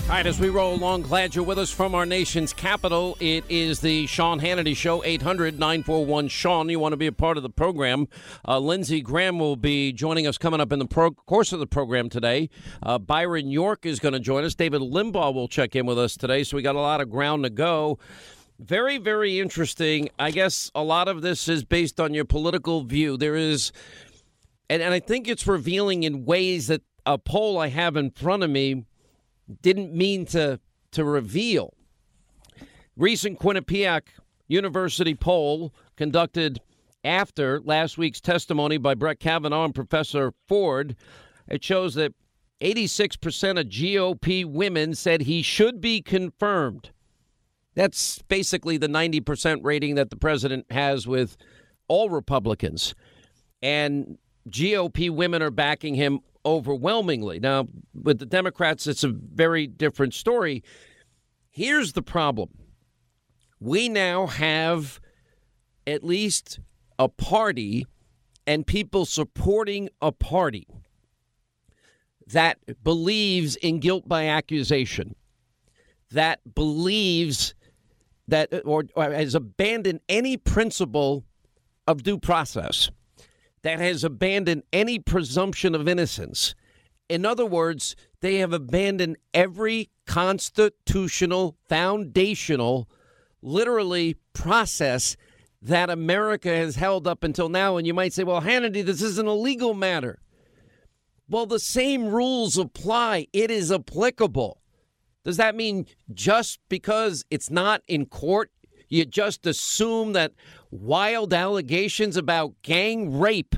All right, as we roll along, glad you're with us from our nation's capital. It is the Sean Hannity Show, 800-941-SEAN. You want to be a part of the program. Lindsey Graham will be joining us coming up in the course of the program today. Byron York is going to join us. David Limbaugh will check in with us today, so we got a lot of ground to go. Very, very interesting. I guess a lot of this is based on your political view. There is, and I think it's revealing in ways that a poll I have in front of me didn't mean to reveal. Recent Quinnipiac University poll conducted after last week's testimony by Brett Kavanaugh and Professor Ford, it shows that 86% of GOP women said he should be confirmed. That's basically the 90% rating that the president has with all Republicans. And GOP women are backing him overwhelmingly. Now, with the Democrats, it's a very different story. Here's the problem. We now have at least a party and people supporting a party that believes in guilt by accusation, that believes that or has abandoned any principle of due process, that has abandoned any presumption of innocence. In other words, they have abandoned every constitutional, foundational, literally process that America has held up until now. And you might say, well, Hannity, this isn't a legal matter. Well, the same rules apply. It is applicable. Does that mean just because it's not in court, you just assume that wild allegations about gang rape,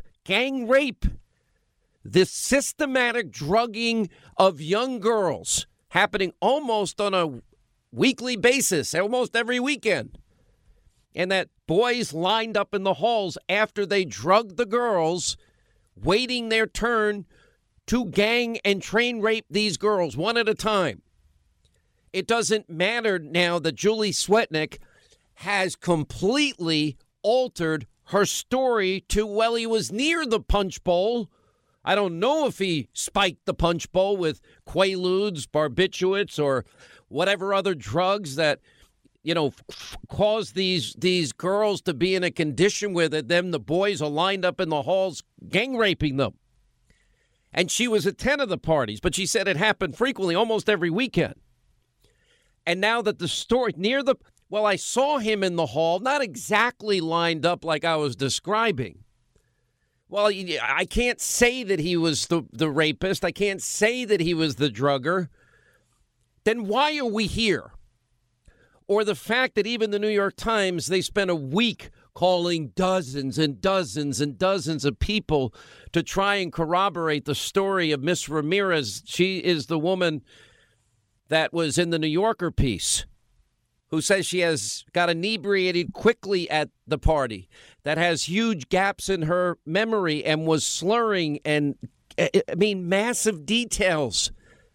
the systematic drugging of young girls happening almost on a weekly basis, almost every weekend, and that boys lined up in the halls after they drugged the girls, waiting their turn to gang and train rape these girls one at a time. It doesn't matter now that Julie Swetnick has completely altered her story to, well, he was near the punch bowl. I don't know if he spiked the punch bowl with Quaaludes, barbiturates, or whatever other drugs that, you know, cause these girls to be in a condition where then the boys are lined up in the halls gang raping them. And she was at 10 of the parties, but she said it happened frequently, almost every weekend. And now that the story well, I saw him in the hall, not exactly lined up like I was describing. Well, I can't say that he was the rapist. I can't say that he was the drugger. Then why are we here? Or the fact that even the New York Times, they spent a week calling dozens and dozens and dozens of people to try and corroborate the story of Miss Ramirez. She is the woman that was in the New Yorker piece, who says she got inebriated quickly at the party, that has huge gaps in her memory and was slurring and, massive details.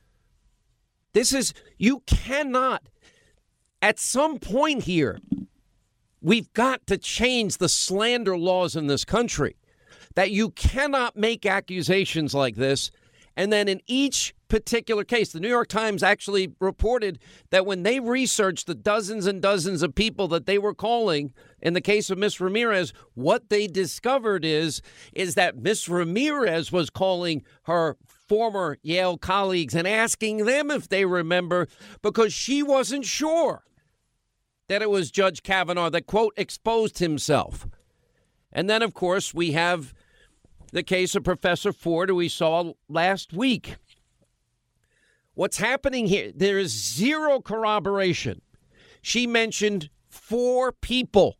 You cannot, at some point here, we've got to change the slander laws in this country, that you cannot make accusations like this. And then in each particular case, the New York Times actually reported that when they researched the dozens and dozens of people that they were calling in the case of Miss Ramirez, what they discovered is that Miss Ramirez was calling her former Yale colleagues and asking them if they remember, because she wasn't sure that it was Judge Kavanaugh that, quote, exposed himself. And then, of course, we have the case of Professor Ford, who we saw last week. What's happening here, there is zero corroboration. She mentioned four people,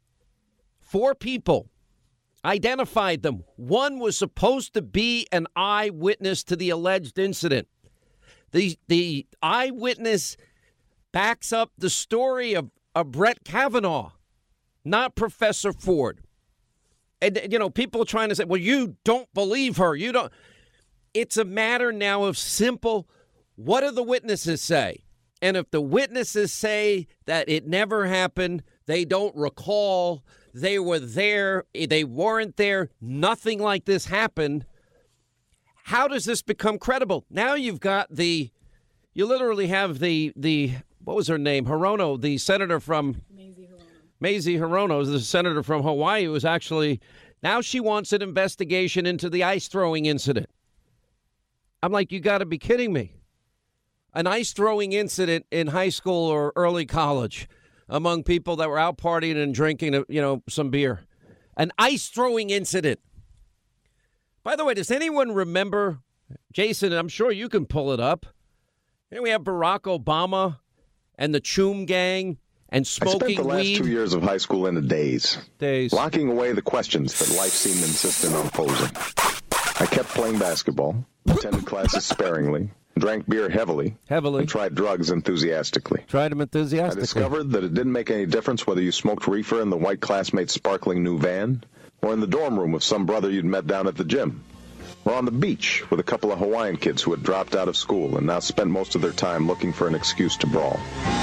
identified them. One was supposed to be an eyewitness to the alleged incident. The eyewitness backs up the story of Brett Kavanaugh, not Professor Ford. And, people are trying to say, well, you don't believe her. You don't. It's a matter now of simple, what do the witnesses say? And if the witnesses say that it never happened, they don't recall, they were there, they weren't there, nothing like this happened, how does this become credible? Now you've got the You literally have the what was her name? Hirono, the senator from Mazie Hirono, the senator from Hawaii, who was actually now she wants an investigation into the ice throwing incident. I'm like, you got to be kidding me. An ice throwing incident in high school or early college among people that were out partying and drinking, some beer. An ice throwing incident. By the way, does anyone remember, Jason, I'm sure you can pull it up. We have Barack Obama and the Choom Gang and smoking weed. I spent the last 2 years of high school in a daze. Locking away the questions that life seemed insistent on posing. I kept playing basketball, attended classes sparingly, drank beer heavily, and tried drugs enthusiastically. Tried them enthusiastically. I discovered that it didn't make any difference whether you smoked reefer in the white classmate's sparkling new van, or in the dorm room with some brother you'd met down at the gym, or on the beach with a couple of Hawaiian kids who had dropped out of school and now spent most of their time looking for an excuse to brawl.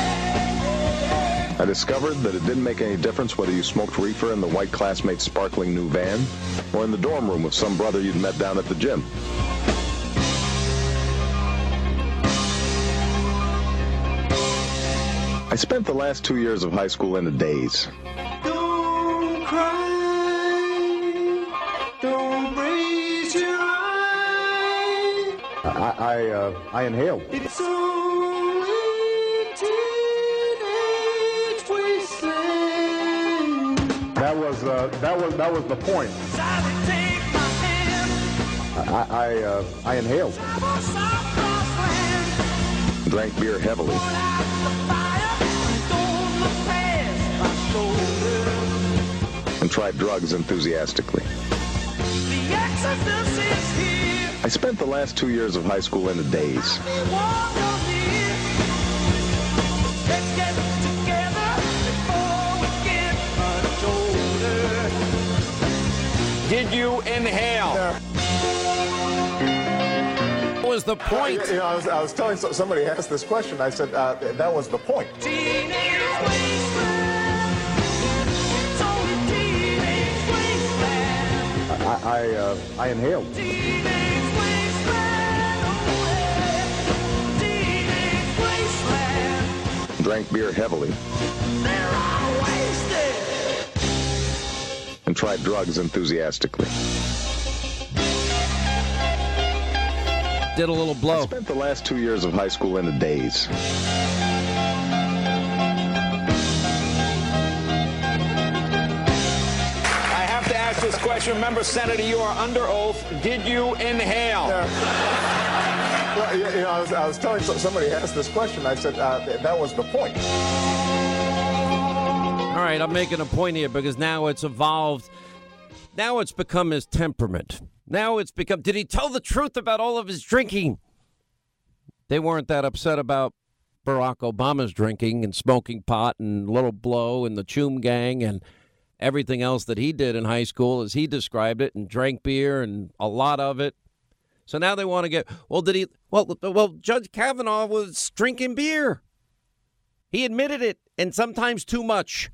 I discovered that it didn't make any difference whether you smoked reefer in the white classmate's sparkling new van, or in the dorm room with some brother you'd met down at the gym. I spent the last 2 years of high school in a daze. Don't cry, don't raise your eye. I inhaled. It's only teenage wasteland. That was the point. Sally, take my hand. I inhaled. Drank beer heavily. And tried drugs enthusiastically. I spent the last 2 years of high school in a daze. Did you inhale? What was the point? I was telling somebody asked this question. I said that was the point. I inhaled. Drank beer heavily. And tried drugs enthusiastically. Did a little blow. I spent the last 2 years of high school in a daze. This question. Remember, Senator, you are under oath. Did you inhale? Well, I was telling somebody asked this question. I said that was the point. All right, I'm making a point here because now it's evolved. Now it's become his temperament. Now it's become, did he tell the truth about all of his drinking? They weren't that upset about Barack Obama's drinking and smoking pot and little blow and the Choom Gang and everything else that he did in high school, as he described it, and drank beer and a lot of it. So now they want to get, well, Judge Kavanaugh was drinking beer. He admitted it, and sometimes too much,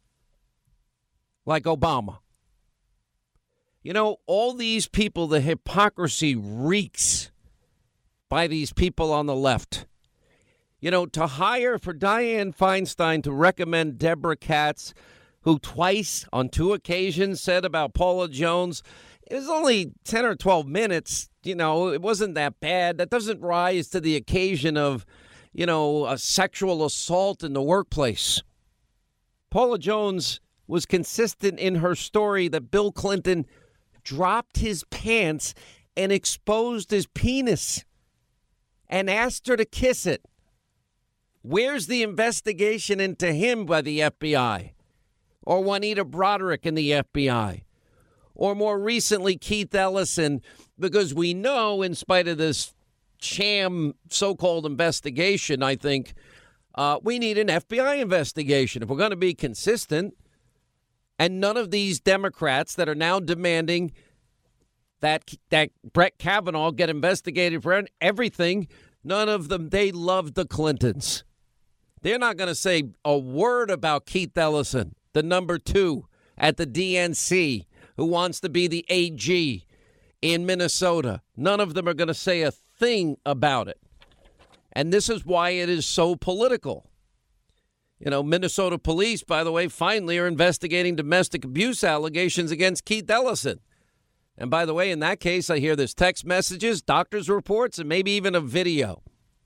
like Obama. You know, all these people, the hypocrisy reeks by these people on the left. You know, to hire for Dianne Feinstein to recommend Deborah Katz, who twice on 2 occasions said about Paula Jones, it was only 10 or 12 minutes. You know, it wasn't that bad. That doesn't rise to the occasion of, a sexual assault in the workplace. Paula Jones was consistent in her story that Bill Clinton dropped his pants and exposed his penis and asked her to kiss it. Where's the investigation into him by the FBI? Or Juanita Broderick in the FBI, or more recently Keith Ellison, because we know, in spite of this sham so-called investigation, I think we need an FBI investigation if we're going to be consistent. And none of these Democrats that are now demanding that Brett Kavanaugh get investigated for everything, none of them, they love the Clintons. They're not going to say a word about Keith Ellison, the number 2 at the DNC, who wants to be the AG in Minnesota. None of them are going to say a thing about it. And this is why it is so political. You know, Minnesota police, by the way, finally are investigating domestic abuse allegations against Keith Ellison. And by the way, in that case, I hear there's text messages, doctor's reports, and maybe even a video.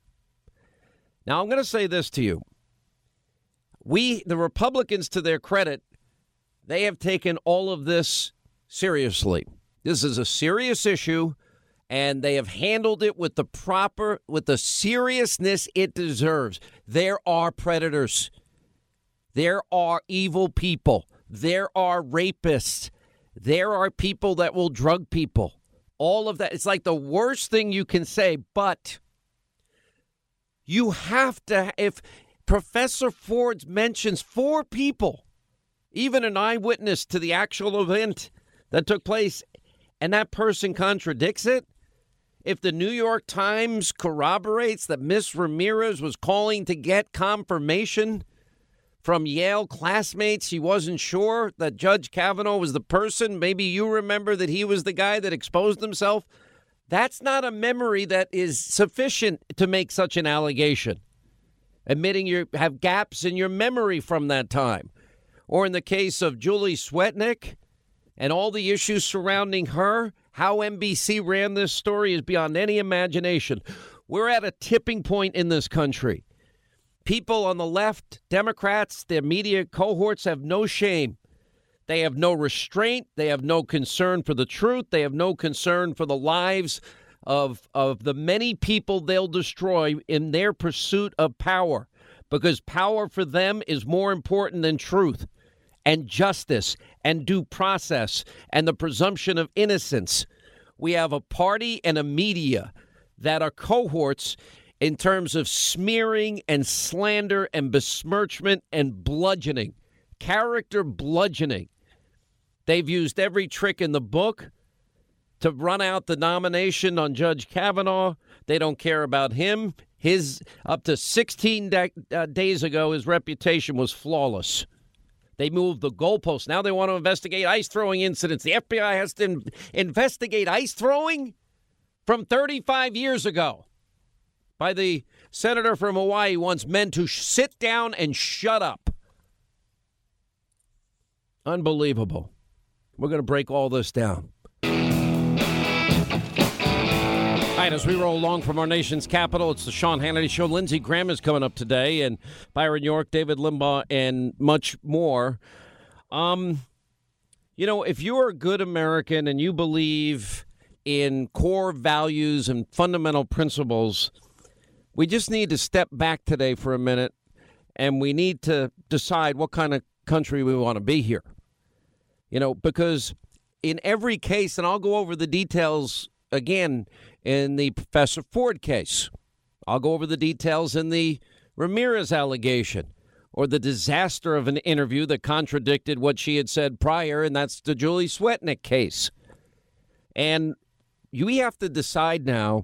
Now, I'm going to say this to you. The Republicans, to their credit, they have taken all of this seriously. This is a serious issue, and they have handled it with the seriousness it deserves. There are predators. There are evil people. There are rapists. There are people that will drug people. All of that. It's like the worst thing you can say, but you have to, if Professor Ford mentions 4 people, even an eyewitness to the actual event that took place, and that person contradicts it, if the New York Times corroborates that Miss Ramirez was calling to get confirmation from Yale classmates, she wasn't sure that Judge Kavanaugh was the person. Maybe you remember that he was the guy that exposed himself. That's not a memory that is sufficient to make such an allegation, admitting you have gaps in your memory from that time. Or in the case of Julie Swetnick and all the issues surrounding her, how NBC ran this story is beyond any imagination. We're at a tipping point in this country. People on the left, Democrats, their media cohorts have no shame. They have no restraint. They have no concern for the truth. They have no concern for the lives of the many people they'll destroy in their pursuit of power, because power for them is more important than truth and justice and due process and the presumption of innocence. We have a party and a media that are cohorts in terms of smearing and slander and besmirchment and bludgeoning, character bludgeoning. They've used every trick in the book to run out the nomination on Judge Kavanaugh. They don't care about him. His up to 16 days ago, his reputation was flawless. They moved the goalposts. Now they want to investigate ice throwing incidents. The FBI has to investigate ice throwing from 35 years ago by the senator from Hawaii who wants men to sit down and shut up. Unbelievable. We're going to break all this down. All right, as we roll along from our nation's capital, it's the Sean Hannity Show. Lindsey Graham is coming up today, and Byron York, David Limbaugh, and much more. You know, if you're a good American and you believe in core values and fundamental principles, we just need to step back today for a minute, and we need to decide what kind of country we want to be here. You know, because in every case, and I'll go over the details again in the Professor Ford case. I'll go over the details in the Ramirez allegation or the disaster of an interview that contradicted what she had said prior, and that's the Julie Swetnick case. And we have to decide now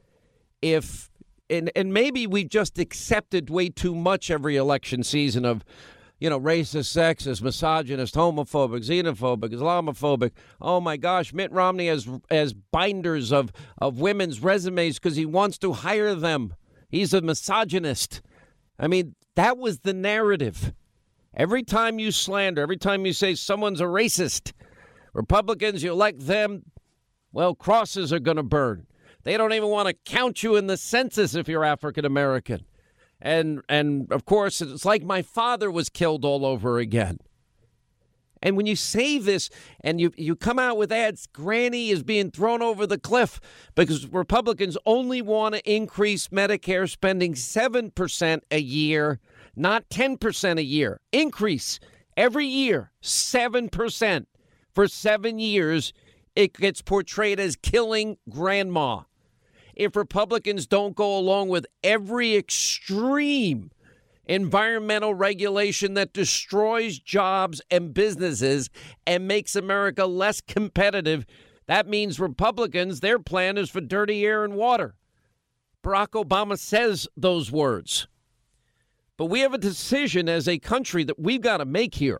if, and maybe we've just accepted way too much every election season of, you know, racist, sexist, misogynist, homophobic, xenophobic, Islamophobic. Oh, my gosh, Mitt Romney has binders of women's resumes because he wants to hire them. He's a misogynist. I mean, that was the narrative. Every time you slander, every time you say someone's a racist, Republicans, you elect them, well, crosses are going to burn. They don't even want to count you in the census if you're African American. And of course, it's like my father was killed all over again. And when you say this and you come out with ads, Granny is being thrown over the cliff because Republicans only want to increase Medicare spending 7% a year, not 10% a year. Increase every year, 7%. For 7 years, it gets portrayed as killing grandma. If Republicans don't go along with every extreme environmental regulation that destroys jobs and businesses and makes America less competitive, that means Republicans, their plan is for dirty air and water. Barack Obama says those words. But we have a decision as a country that we've got to make here.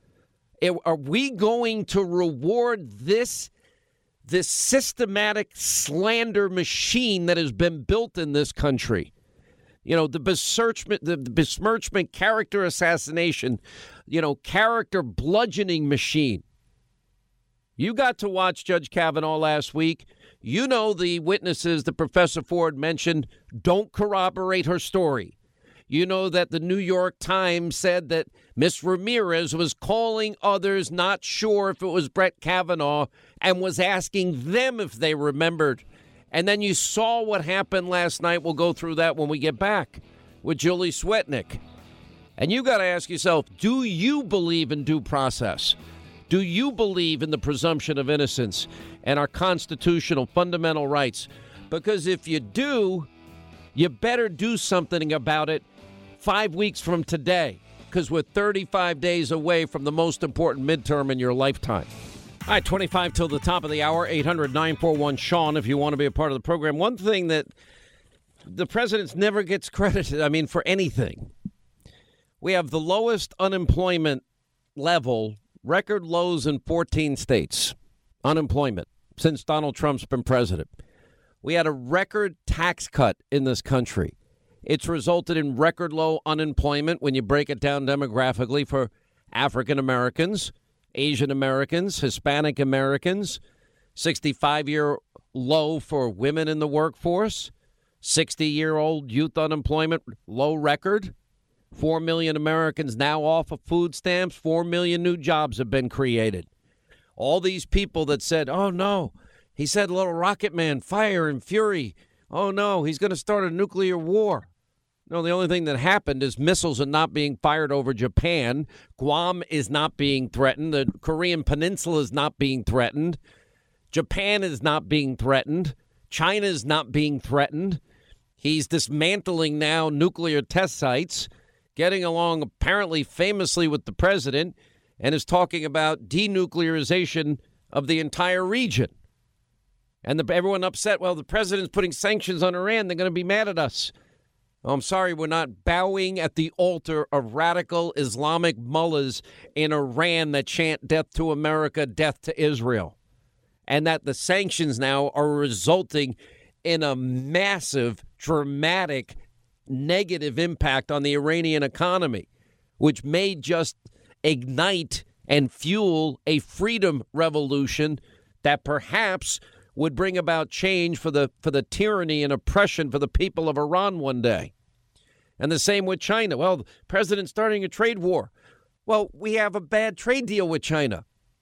Are we going to reward this systematic slander machine that has been built in this country The besmirchment, character assassination, character bludgeoning machine. You got to watch Judge Kavanaugh last week. The witnesses that Professor Ford mentioned don't corroborate her story. That the New York Times said that Miss Ramirez was calling others not sure if it was Brett Kavanaugh and was asking them if they remembered. And then you saw what happened last night. We'll go through that when we get back with Julie Swetnick. And you got to ask yourself, do you believe in due process? Do you believe in the presumption of innocence and our constitutional fundamental rights? Because if you do, you better do something about it 5 weeks from today, because we're 35 days away from the most important midterm in your lifetime. All right, 25 till the top of the hour, 800-941-SEAN if you want to be a part of the program. One thing that the president never gets credited, for anything. We have the lowest unemployment level, record lows in 14 states, unemployment, since Donald Trump's been president. We had a record tax cut in this country. It's resulted in record low unemployment when you break it down demographically for African Americans, Asian Americans, Hispanic Americans, 65-year low for women in the workforce, 60-year-old youth unemployment, low record. 4 million Americans now off of food stamps. 4 million new jobs have been created. All these people that said, oh, no, he said little rocket man, fire and fury. Oh, no, he's going to start a nuclear war. No, the only thing that happened is missiles are not being fired over Japan. Guam is not being threatened. The Korean Peninsula is not being threatened. Japan is not being threatened. China is not being threatened. He's dismantling now nuclear test sites, getting along apparently famously with the president, and is talking about denuclearization of the entire region. And everyone upset, well, the president's putting sanctions on Iran. They're going to be mad at us. Oh, I'm sorry, we're not bowing at the altar of radical Islamic mullahs in Iran that chant death to America, death to Israel. And that the sanctions now are resulting in a massive, dramatic, negative impact on the Iranian economy, which may just ignite and fuel a freedom revolution that perhaps would bring about change for the tyranny and oppression for the people of Iran one day. And the same with China. Well, the president's starting a trade war. Well, we have a bad trade deal with China.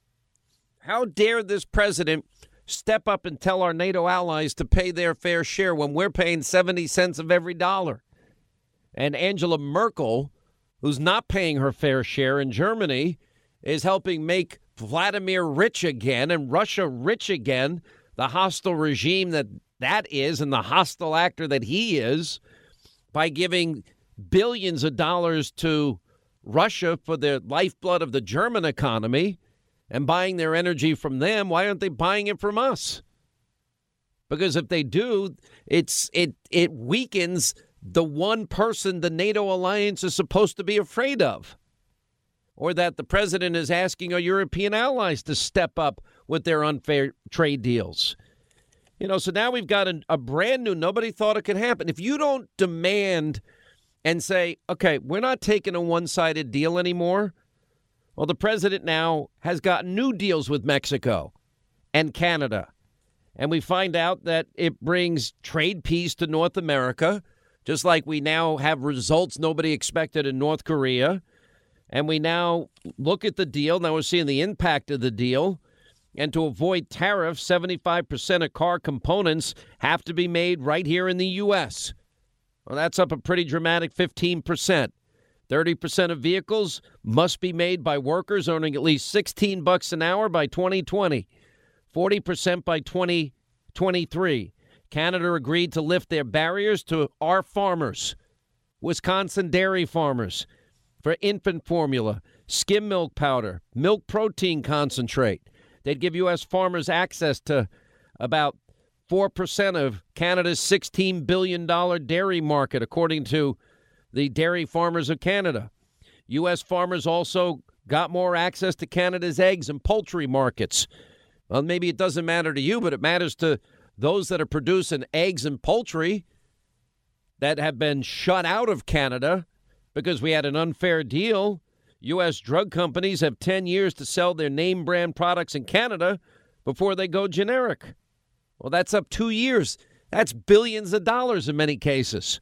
How dare this president step up and tell our NATO allies to pay their fair share when we're paying 70 cents of every dollar? And Angela Merkel, who's not paying her fair share in Germany, is helping make Vladimir rich again and Russia rich again, the hostile regime that is and the hostile actor that he is, by giving billions of dollars to Russia for the lifeblood of the German economy and buying their energy from them. Why aren't they buying it from us? Because if they do, it weakens the one person the NATO alliance is supposed to be afraid of, or that the president is asking our European allies to step up with their unfair trade deals. So now we've got a brand new, nobody thought it could happen. If you don't demand and say, okay, we're not taking a one-sided deal anymore. Well, the president now has got new deals with Mexico and Canada. And we find out that it brings trade peace to North America, just like we now have results nobody expected in North Korea. And we now look at the deal. Now we're seeing the impact of the deal. And to avoid tariffs, 75% of car components have to be made right here in the U.S. Well, that's up a pretty dramatic 15%. 30% of vehicles must be made by workers earning at least $16 an hour by 2020, 40% by 2023. Canada agreed to lift their barriers to our farmers, Wisconsin dairy farmers, for infant formula, skim milk powder, milk protein concentrate. They'd give U.S. farmers access to about 4% of Canada's $16 billion dairy market, according to the Dairy Farmers of Canada. U.S. farmers also got more access to Canada's eggs and poultry markets. Well, maybe it doesn't matter to you, but it matters to those that are producing eggs and poultry. that have been shut out of Canada because we had an unfair deal. U.S. drug companies have 10 years to sell their name brand products in Canada before they go generic. Well, that's up 2 years. That's billions of dollars in many cases.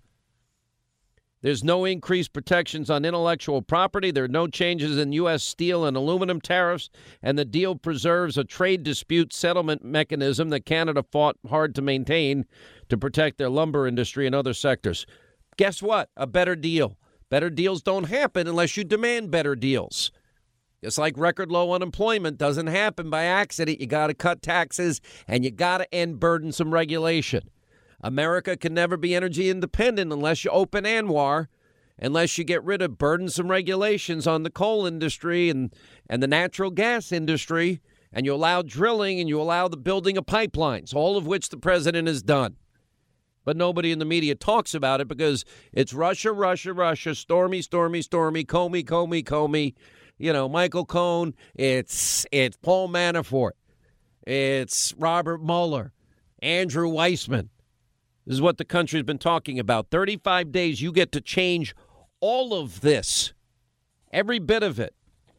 There's no increased protections on intellectual property. There are no changes in U.S. steel and aluminum tariffs, and the deal preserves a trade dispute settlement mechanism that Canada fought hard to maintain to protect their lumber industry and other sectors. Guess what? A better deal. Better deals don't happen unless you demand better deals. It's like record low unemployment doesn't happen by accident. You got to cut taxes, and you got to end burdensome regulation. America can never be energy independent unless you open ANWR, unless you get rid of burdensome regulations on the coal industry and the natural gas industry, and you allow drilling and you allow the building of pipelines, all of which the president has done. But nobody in the media talks about it because it's Russia, Russia, Russia, Stormy, Stormy, Stormy, Comey, Comey, Comey, Michael Cohen. It's Paul Manafort. It's Robert Mueller, Andrew Weissman. This is what the country's been talking about. 35 days, you get to change all of this, every bit of it.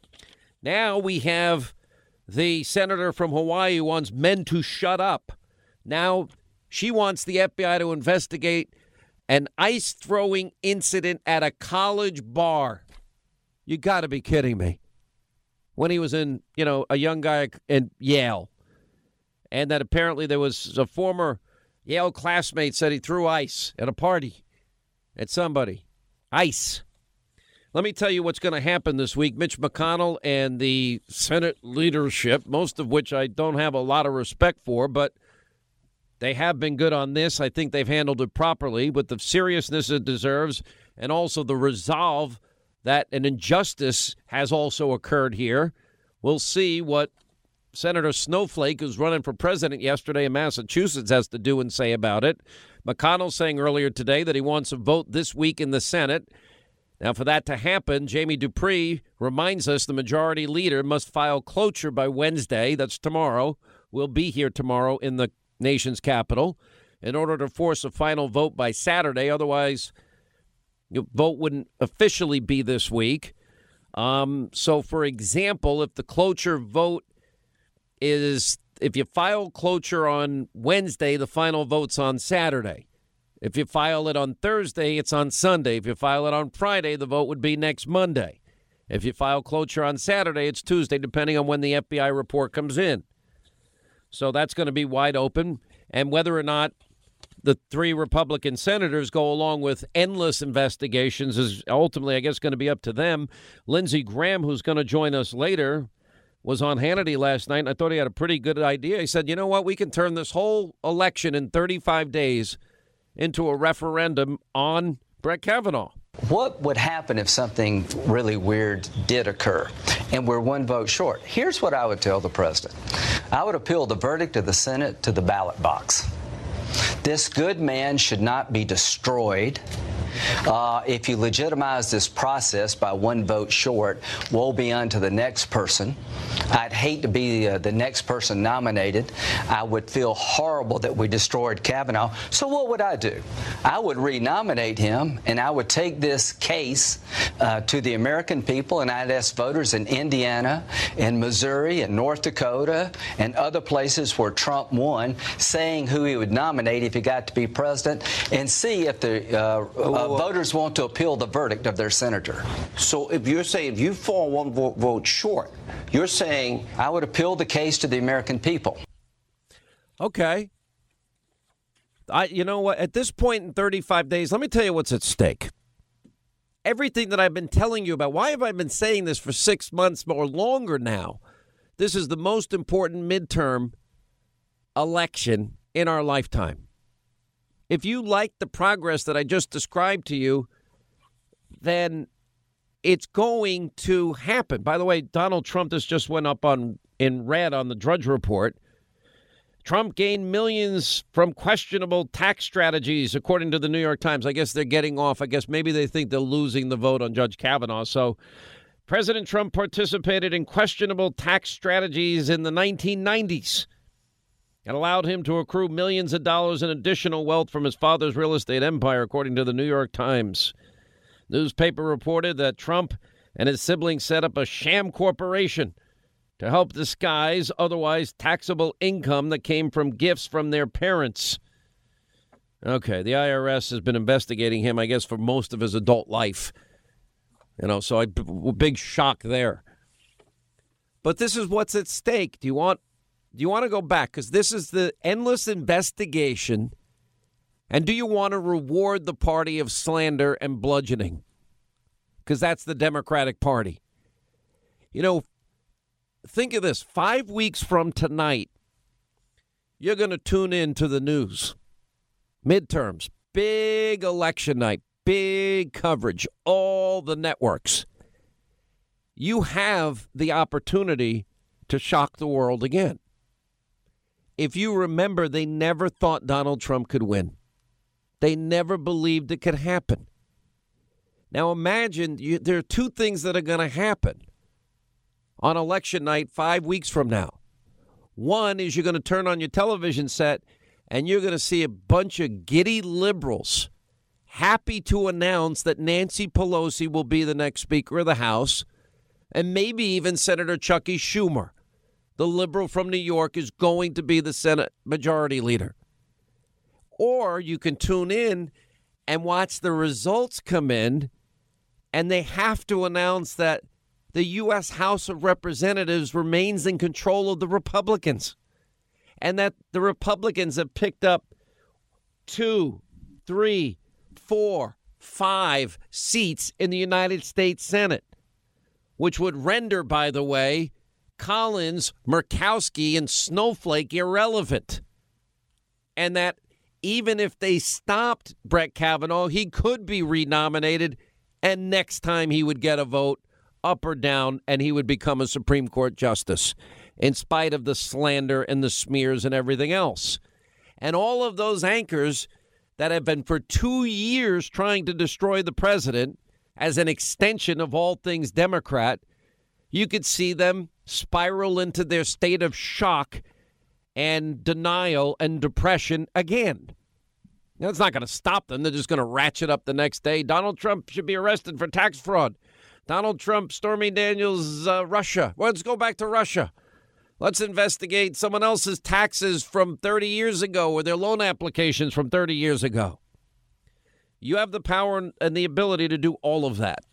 Now we have the senator from Hawaii who wants men to shut up. Now she wants the FBI to investigate an ice-throwing incident at a college bar. You got to be kidding me. When he was a young guy in Yale. And that apparently there was a former Yale classmate said he threw ice at a party at somebody. Ice. Let me tell you what's going to happen this week. Mitch McConnell and the Senate leadership, most of which I don't have a lot of respect for, but they have been good on this. I think they've handled it properly with the seriousness it deserves and also the resolve that an injustice has also occurred here. We'll see what Senator Snowflake, who's running for president yesterday in Massachusetts, has to do and say about it. McConnell saying earlier today that he wants a vote this week in the Senate. Now, for that to happen, Jamie Dupree reminds us the majority leader must file cloture by Wednesday. That's tomorrow. We'll be here tomorrow in the nation's capital in order to force a final vote by Saturday. Otherwise, your vote wouldn't officially be this week. So, for example, if the cloture vote is, if you file cloture on Wednesday, the final vote's on Saturday. If you file it on Thursday, it's on Sunday. If you file it on Friday, the vote would be next Monday. If you file cloture on Saturday, it's Tuesday, depending on when the FBI report comes in. So that's going to be wide open. And whether or not the three Republican senators go along with endless investigations is ultimately, I guess, going to be up to them. Lindsey Graham, who's going to join us later, was on Hannity last night, and I thought he had a pretty good idea. He said, you know what, we can turn this whole election in 35 days into a referendum on Brett Kavanaugh. What would happen if something really weird did occur and we're one vote short? Here's what I would tell the president. I would appeal the verdict of the Senate to the ballot box. This good man should not be destroyed. If you legitimize this process by one vote short, woe be unto the next person. I'd hate to be the next person nominated. I would feel horrible that we destroyed Kavanaugh. So what would I do? I would renominate him, and I would take this case to the American people, and I'd ask voters in Indiana, in Missouri, and North Dakota, and other places where Trump won, saying who he would nominate if he got to be president, and see if the voters want to appeal the verdict of their senator. So if you're saying if you fall one vote short, you're saying I would appeal the case to the American people. Okay. You know what? At this point in 35 days, let me tell you what's at stake. Everything that I've been telling you about, why have I been saying this for 6 months or longer now? This is the most important midterm election in our lifetime. If you like the progress that I just described to you, then it's going to happen. By the way, Donald Trump, this just went up in red on the Drudge Report. Trump gained millions from questionable tax strategies, according to the New York Times. I guess they're getting off. I guess maybe they think they're losing the vote on Judge Kavanaugh. So President Trump participated in questionable tax strategies in the 1990s. It allowed him to accrue millions of dollars in additional wealth from his father's real estate empire, according to the New York Times. Newspaper reported that Trump and his siblings set up a sham corporation to help disguise otherwise taxable income that came from gifts from their parents. Okay, the IRS has been investigating him, I guess, for most of his adult life. So big shock there. But this is what's at stake. Do you want to go back? Because this is the endless investigation. And do you want to reward the party of slander and bludgeoning? Because that's the Democratic Party. Think of this. 5 weeks from tonight, you're going to tune in to the news. Midterms, big election night, big coverage, all the networks. You have the opportunity to shock the world again. If you remember, they never thought Donald Trump could win. They never believed it could happen. Now imagine there are two things that are going to happen on election night 5 weeks from now. One is you're going to turn on your television set and you're going to see a bunch of giddy liberals happy to announce that Nancy Pelosi will be the next Speaker of the House, and maybe even Senator Chucky Schumer, the liberal from New York, is going to be the Senate Majority Leader. Or you can tune in and watch the results come in, and they have to announce that the U.S. House of Representatives remains in control of the Republicans, and that the Republicans have picked up 2, 3, 4, 5 seats in the United States Senate, which would render, by the way, Collins, Murkowski, and Snowflake irrelevant. And that even if they stopped Brett Kavanaugh, he could be renominated, and next time he would get a vote up or down, and he would become a Supreme Court justice, in spite of the slander and the smears and everything else. And all of those anchors that have been for 2 years trying to destroy the president as an extension of all things Democrat, you could see them spiral into their state of shock and denial and depression again. Now, it's not going to stop them. They're just going to ratchet up the next day. Donald Trump should be arrested for tax fraud. Donald Trump, Stormy Daniels, Russia. Well, let's go back to Russia. Let's investigate someone else's taxes from 30 years ago or their loan applications from 30 years ago. You have the power and the ability to do all of that.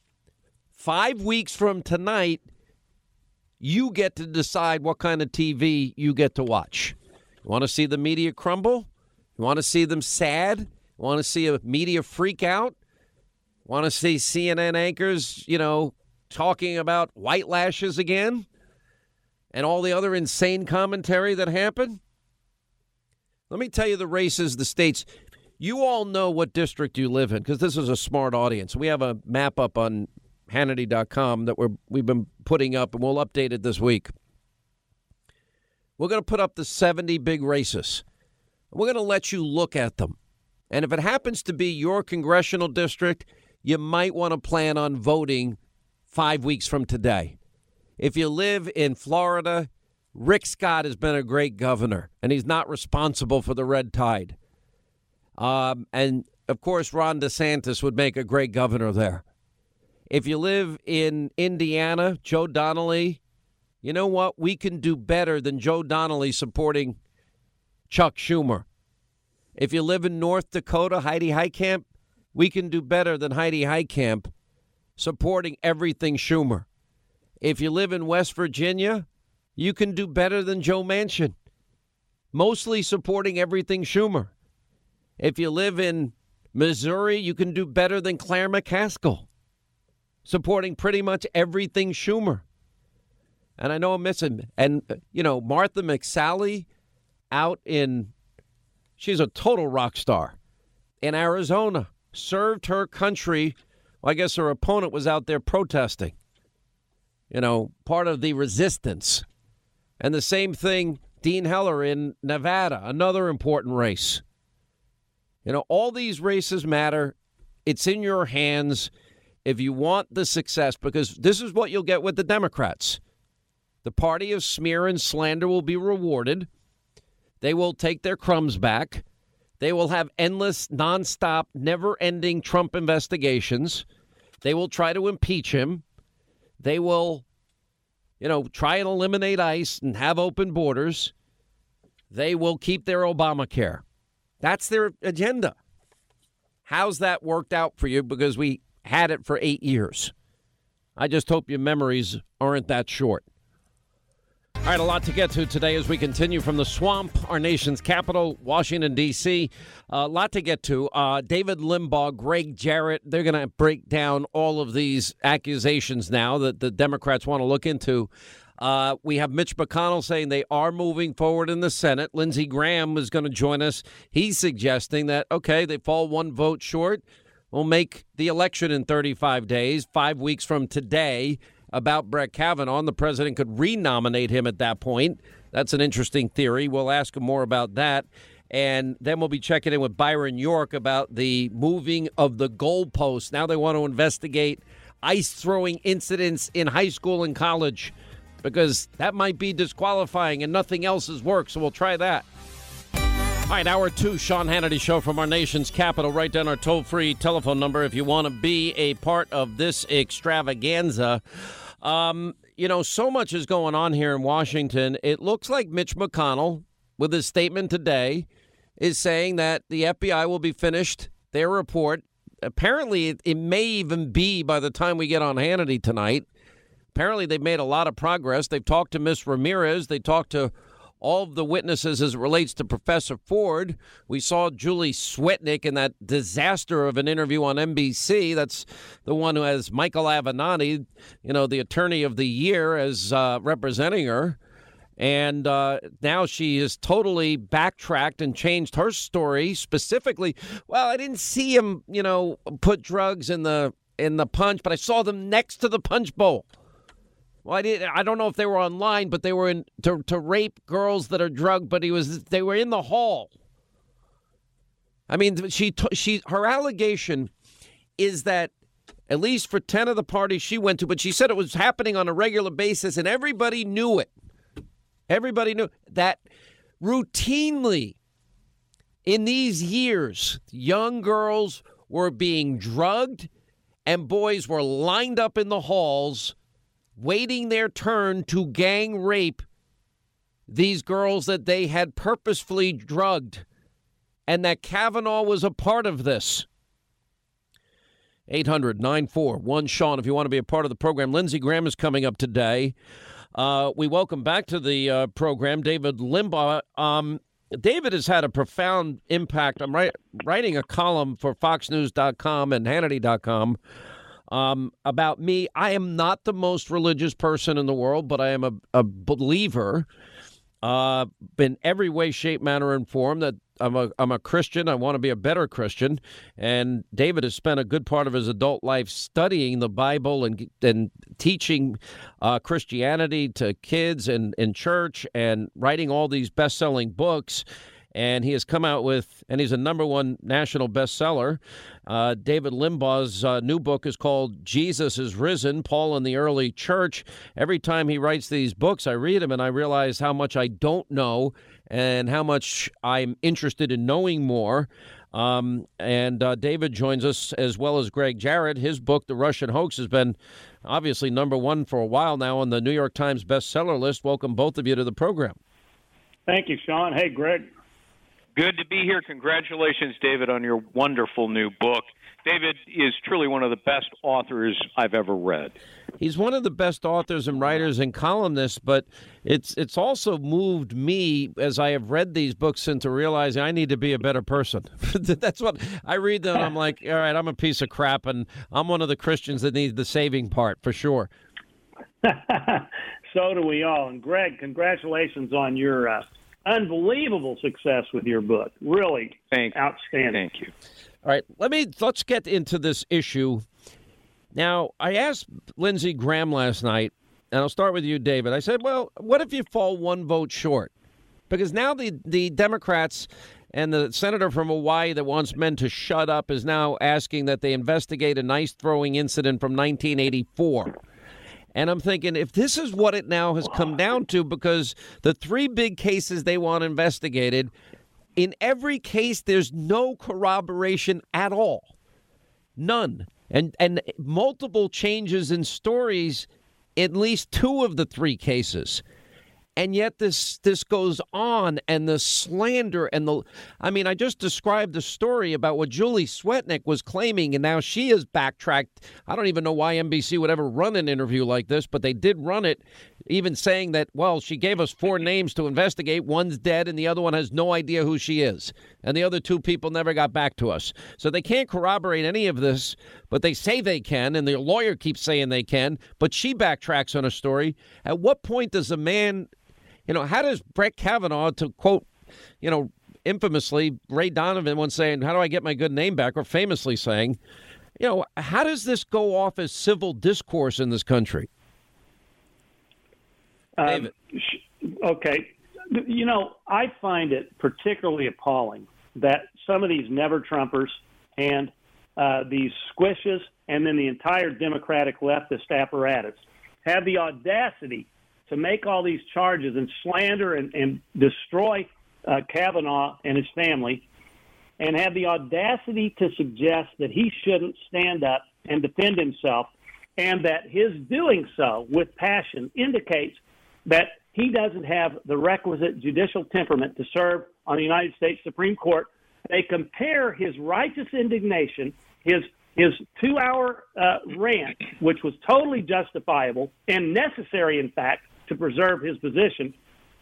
5 weeks from tonight, you get to decide what kind of TV you get to watch. You want to see the media crumble? You want to see them sad? You want to see a media freak out? Want to see CNN anchors, talking about white lashes again? And all the other insane commentary that happened? Let me tell you the races, the states. You all know what district you live in, because this is a smart audience. We have a map up on Hannity.com that we've been putting up, and we'll update it this week. We're going to put up the 70 big races. We're going to let you look at them. And if it happens to be your congressional district, you might want to plan on voting 5 weeks from today. If you live in Florida, Rick Scott has been a great governor, and he's not responsible for the red tide. And, of course, Ron DeSantis would make a great governor there. If you live in Indiana, Joe Donnelly, you know what? We can do better than Joe Donnelly supporting Chuck Schumer. If you live in North Dakota, Heidi Heitkamp, we can do better than Heidi Heitkamp supporting everything Schumer. If you live in West Virginia, you can do better than Joe Manchin, mostly supporting everything Schumer. If you live in Missouri, you can do better than Claire McCaskill, supporting pretty much everything Schumer. And I know I'm missing. And, Martha McSally she's a total rock star in Arizona, served her country. Well, I guess her opponent was out there protesting, part of the resistance. And the same thing, Dean Heller in Nevada, another important race. All these races matter. It's in your hands if you want the success, because this is what you'll get with the Democrats. The party of smear and slander will be rewarded. They will take their crumbs back. They will have endless, nonstop, never-ending Trump investigations. They will try to impeach him. They will, try and eliminate ICE and have open borders. They will keep their Obamacare. That's their agenda. How's that worked out for you? Because we had it for 8 years. I just hope your memories aren't that short. All right, a lot to get to today as we continue from the swamp, our nation's capital, Washington, D.C. A lot to get to. David Limbaugh, Greg Jarrett, they're going to break down all of these accusations now that the Democrats want to look into. We have Mitch McConnell saying they are moving forward in the Senate. Lindsey Graham is going to join us. He's suggesting that, okay, they fall one vote short. We'll make the election in 35 days, 5 weeks from today. About Brett Kavanaugh, and the president could renominate him at that point. That's an interesting theory. We'll ask him more about that. And then we'll be checking in with Byron York about the moving of the goalposts. Now they want to investigate ice throwing incidents in high school and college because that might be disqualifying and nothing else has worked. So we'll try that. All right, Hour 2, Sean Hannity Show from our nation's capital. Write down our toll-free telephone number if you want to be a part of this extravaganza. So much is going on here in Washington. It looks like Mitch McConnell, with his statement today, is saying that the FBI will be finished their report. Apparently, it may even be by the time we get on Hannity tonight. Apparently, they've made a lot of progress. They've talked to Ms. Ramirez. They talked to all of the witnesses as it relates to Professor Ford. We saw Julie Swetnick in that disaster of an interview on NBC. That's the one who has Michael Avenatti, the attorney of the year, as representing her. And now she has totally backtracked and changed her story specifically. Well, I didn't see him, put drugs in the punch, but I saw them next to the punch bowl. Well, I don't know if they were online, but they were in to rape girls that are drugged. But they were in the hall. I mean, her allegation is that at least for 10 of the parties she went to, but she said it was happening on a regular basis, and everybody knew it. Everybody knew that routinely in these years, young girls were being drugged, and boys were lined up in the halls, waiting their turn to gang rape these girls that they had purposefully drugged, and that Kavanaugh was a part of this. 800-941-SEAN if you want to be a part of the program. Lindsey Graham is coming up today. We welcome back to the program David Limbaugh. David has had a profound impact. I'm writing a column for FoxNews.com and Hannity.com about me. I am not the most religious person in the world, but I am a believer in every way, shape, manner, and form. That I'm a Christian. I want to be a better Christian. And David has spent a good part of his adult life studying the Bible and teaching Christianity to kids and in church and writing all these best-selling books. And he has come out with, and he's a #1 national bestseller. David Limbaugh's new book is called Jesus is Risen, Paul and the Early Church. Every time he writes these books, I read them and I realize how much I don't know and how much I'm interested in knowing more. David joins us as well as Greg Jarrett. His book, The Russian Hoax, has been obviously #1 for a while now on the New York Times bestseller list. Welcome both of you to the program. Thank you, Sean. Hey, Greg. Good to be here. Congratulations, David, on your wonderful new book. David is truly one of the best authors I've ever read. He's one of the best authors and writers and columnists, but it's also moved me as I have read these books into realizing I need to be a better person. That's what I read them. And I'm like, all right, I'm a piece of crap, and I'm one of the Christians that need the saving part for sure. So do we all. And Greg, congratulations on your unbelievable success with your book. Really outstanding. Thank you. All right, let's get into this issue. Now, I asked Lindsey Graham last night, and I'll start with you, David. I said, well, what if you fall one vote short? Because now the Democrats and the senator from Hawaii that wants men to shut up is now asking that they investigate an ice-throwing incident from 1984. And I'm thinking, if this is what it now has come down to, because the three big cases they want investigated, in every case, there's no corroboration at all. None. And multiple changes in stories, at least two of the three cases. And yet this goes on, and the slander and I just described the story about what Julie Swetnick was claiming, and now she has backtracked. I don't even know why NBC would ever run an interview like this, but they did run it, even saying that, well, she gave us 4 names to investigate. One's dead, and the other one has no idea who she is. And the other 2 people never got back to us. So they can't corroborate any of this, but they say they can, and their lawyer keeps saying they can, but she backtracks on a story. At what point does a man... how does Brett Kavanaugh, to quote, infamously, Ray Donovan once saying, how do I get my good name back? Or famously saying, how does this go off as civil discourse in this country? David. Okay. I find it particularly appalling that some of these never-Trumpers and these squishes and then the entire Democratic leftist apparatus have the audacity to make all these charges and slander and destroy Kavanaugh and his family, and have the audacity to suggest that he shouldn't stand up and defend himself, and that his doing so with passion indicates that he doesn't have the requisite judicial temperament to serve on the United States Supreme Court. They compare his righteous indignation, his 2-hour rant, which was totally justifiable and necessary, in fact, to preserve his position.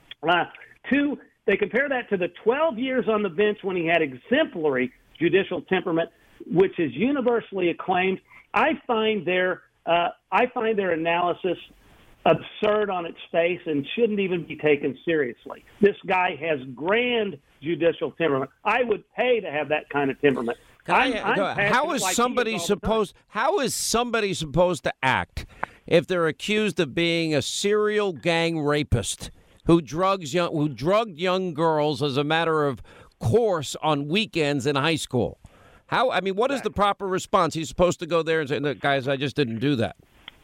They compare that to the 12 years on the bench when he had exemplary judicial temperament, which is universally acclaimed. I find their analysis absurd on its face and shouldn't even be taken seriously. This guy has grand judicial temperament. I would pay to have that kind of temperament. How is somebody supposed to act if they're accused of being a serial gang rapist who drugged young girls as a matter of course on weekends in high school? What is the proper response? He's supposed to go there and say, "No, guys, I just didn't do that."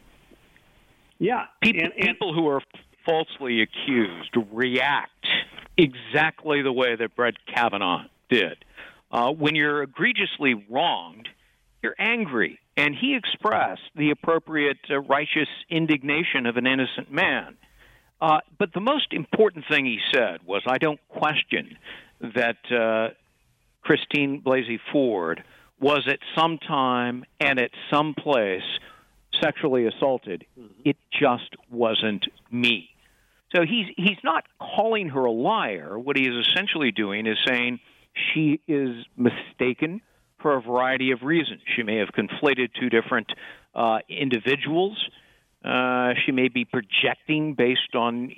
Yeah. People who are falsely accused react exactly the way that Brett Kavanaugh did. When you're egregiously wronged, you're angry. And he expressed the appropriate righteous indignation of an innocent man. But the most important thing he said was, I don't question that Christine Blasey Ford was at some time and at some place sexually assaulted. It just wasn't me. So he's not calling her a liar. What he is essentially doing is saying she is mistaken for a variety of reasons. She may have conflated 2 different individuals. She may be projecting based on,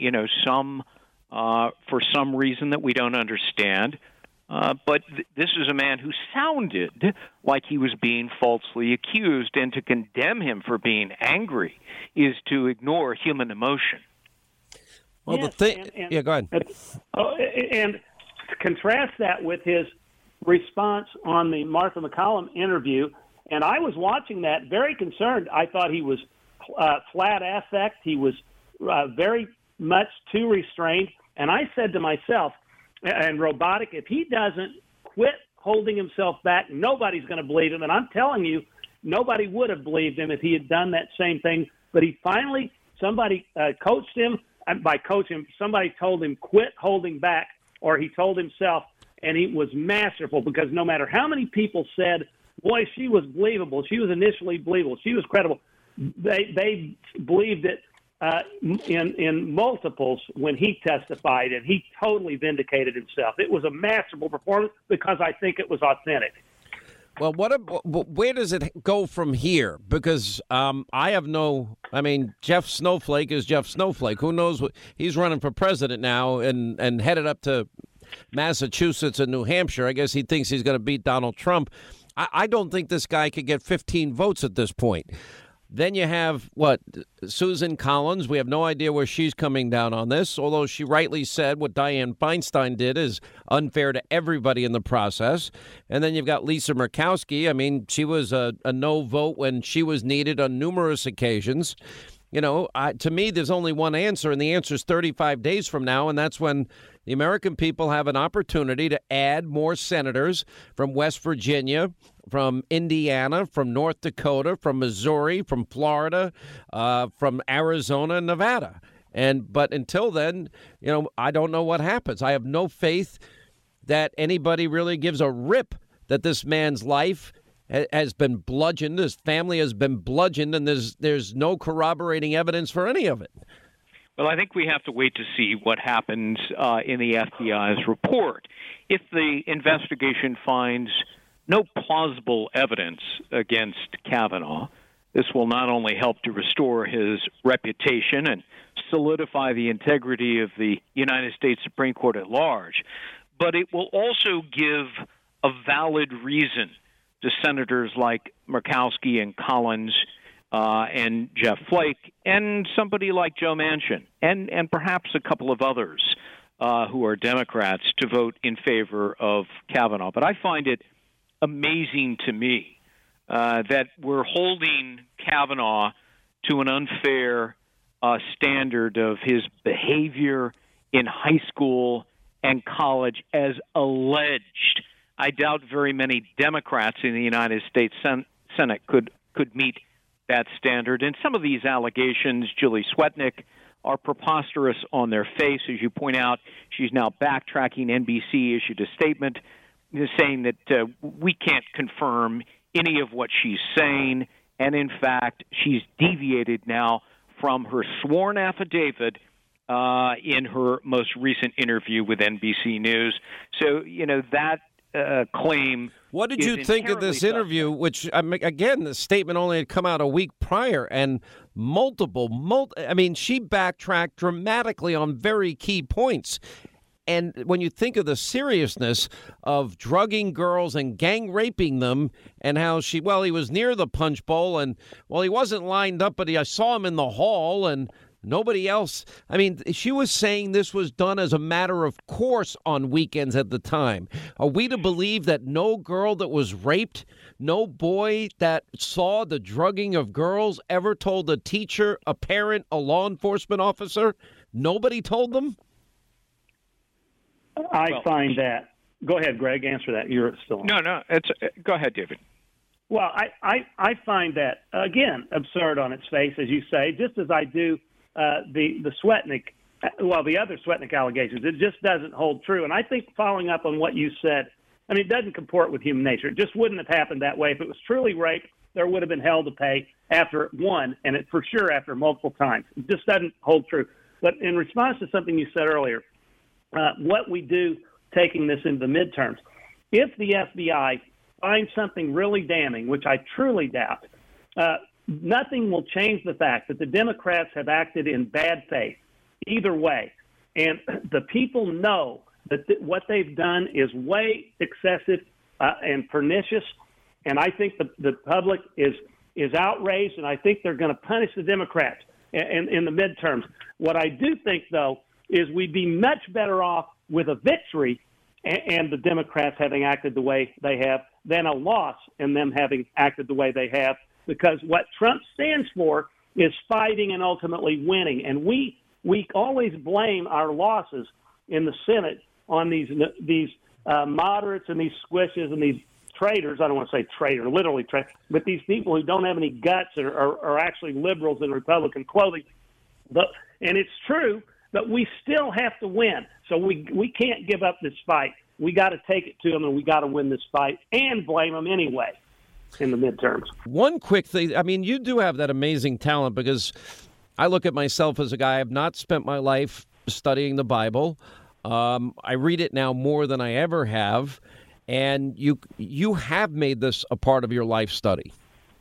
for some reason that we don't understand. But this is a man who sounded like he was being falsely accused, and to condemn him for being angry is to ignore human emotion. Well, yes, go ahead. And contrast that with his response on the Martha McCallum interview, and I was watching that very concerned. I thought he was flat affect. He was very much too restrained, and I said to myself, and robotic, if he doesn't quit holding himself back, nobody's going to believe him. And I'm telling you, nobody would have believed him if he had done that same thing. But he finally, somebody coached him. By coaching, somebody told him quit holding back, or he told himself, and he was masterful, because no matter how many people said, boy, she was believable, she was initially believable, she was credible, they believed it in multiples when he testified, and he totally vindicated himself. It was a masterful performance because I think it was authentic. Well, where does it go from here? Because Jeff Snowflake is Jeff Snowflake. Who knows he's running for president now and headed up to Massachusetts and New Hampshire. I guess he thinks he's going to beat Donald Trump. I don't think this guy could get 15 votes at this point. Then you have, Susan Collins. We have no idea where she's coming down on this, although she rightly said what Dianne Feinstein did is unfair to everybody in the process. And then you've got Lisa Murkowski. She was a no vote when she was needed on numerous occasions. to me, there's only one answer, and the answer is 35 days from now, and that's when the American people have an opportunity to add more senators from West Virginia, from Indiana, from North Dakota, from Missouri, from Florida, from Arizona and Nevada. But until then, I don't know what happens. I have no faith that anybody really gives a rip that this man's life has been bludgeoned, his family has been bludgeoned, and there's no corroborating evidence for any of it. Well, I think we have to wait to see what happens in the FBI's report. If the investigation finds no plausible evidence against Kavanaugh, this will not only help to restore his reputation and solidify the integrity of the United States Supreme Court at large, but it will also give a valid reason to senators like Murkowski and Collins and Jeff Flake and somebody like Joe Manchin and perhaps a couple of others who are Democrats to vote in favor of Kavanaugh. But I find it amazing to me that we're holding Kavanaugh to an unfair standard of his behavior in high school and college as alleged. I doubt very many Democrats in the United States Senate could meet that standard. And some of these allegations, Julie Swetnick, are preposterous on their face. As you point out, she's now backtracking. NBC issued a statement saying that we can't confirm any of what she's saying. And in fact, she's deviated now from her sworn affidavit in her most recent interview with NBC News. So, that claim. What did you think of this interview, which, again, the statement only had come out a week prior, and she backtracked dramatically on very key points. And when you think of the seriousness of drugging girls and gang raping them, and how he was near the punch bowl, and, he wasn't lined up, but I saw him in the hall, and nobody else. She was saying this was done as a matter of course on weekends at the time. Are we to believe that no girl that was raped, no boy that saw the drugging of girls ever told a teacher, a parent, a law enforcement officer? Nobody told them? I find that. Go ahead, Greg. Answer that. You're still on. No. Go ahead, David. Well, I find that, again, absurd on its face, as you say, just as I do the Swetnick, the other Swetnick allegations. It just doesn't hold true. And I think following up on what you said, it doesn't comport with human nature. It just wouldn't have happened that way. If it was truly rape, there would have been hell to pay after one, and it for sure after multiple times. It just doesn't hold true. But in response to something you said earlier, what we do taking this into the midterms, if the FBI finds something really damning, which I truly doubt, nothing will change the fact that the Democrats have acted in bad faith either way. And the people know that what they've done is way excessive and pernicious. And I think the public is outraged, and I think they're going to punish the Democrats in the midterms. What I do think, though, is we'd be much better off with a victory and the Democrats having acted the way they have than a loss and them having acted the way they have, because what Trump stands for is fighting and ultimately winning. And we always blame our losses in the Senate on these moderates and these squishes and these traitors. I don't want to say traitor, literally traitor, but these people who don't have any guts are actually liberals in Republican clothing. And it's true, but we still have to win. So we can't give up this fight. We got to take it to them, and we got to win this fight and blame them anyway in the midterms. One quick thing. You do have that amazing talent, because I look at myself as a guy, I've not spent my life studying the Bible. I read it now more than I ever have. And you have made this a part of your life study.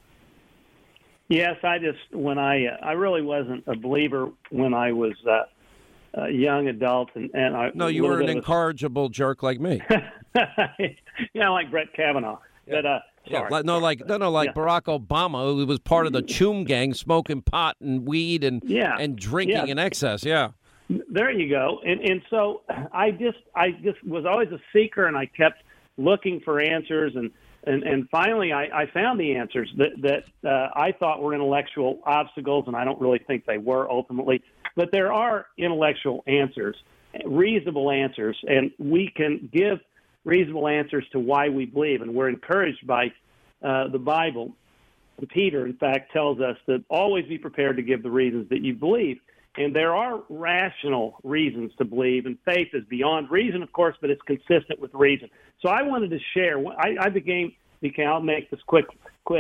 Yes, I really wasn't a believer when I was a young adult, and no, you were an incorrigible jerk like me. Like Brett Kavanaugh. But sorry. No, like Barack Obama, who was part of the Choom gang, smoking pot and weed and drinking in excess. Yeah. There you go. And so I just was always a seeker, and I kept looking for answers, and And finally, I found the answers that I thought were intellectual obstacles, and I don't really think they were ultimately. But there are intellectual answers, reasonable answers, and we can give reasonable answers to why we believe. And we're encouraged by the Bible. Peter, in fact, tells us to always be prepared to give the reasons that you believe. And there are rational reasons to believe, and faith is beyond reason, of course, but it's consistent with reason. So I wanted to share. I'll make this quick.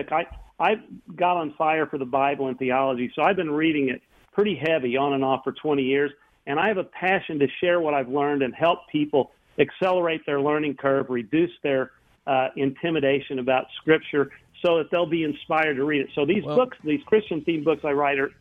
I got on fire for the Bible and theology, so I've been reading it pretty heavy on and off for 20 years, and I have a passion to share what I've learned and help people accelerate their learning curve, reduce their intimidation about Scripture, so that they'll be inspired to read it. So these books, these Christian-themed books I write, are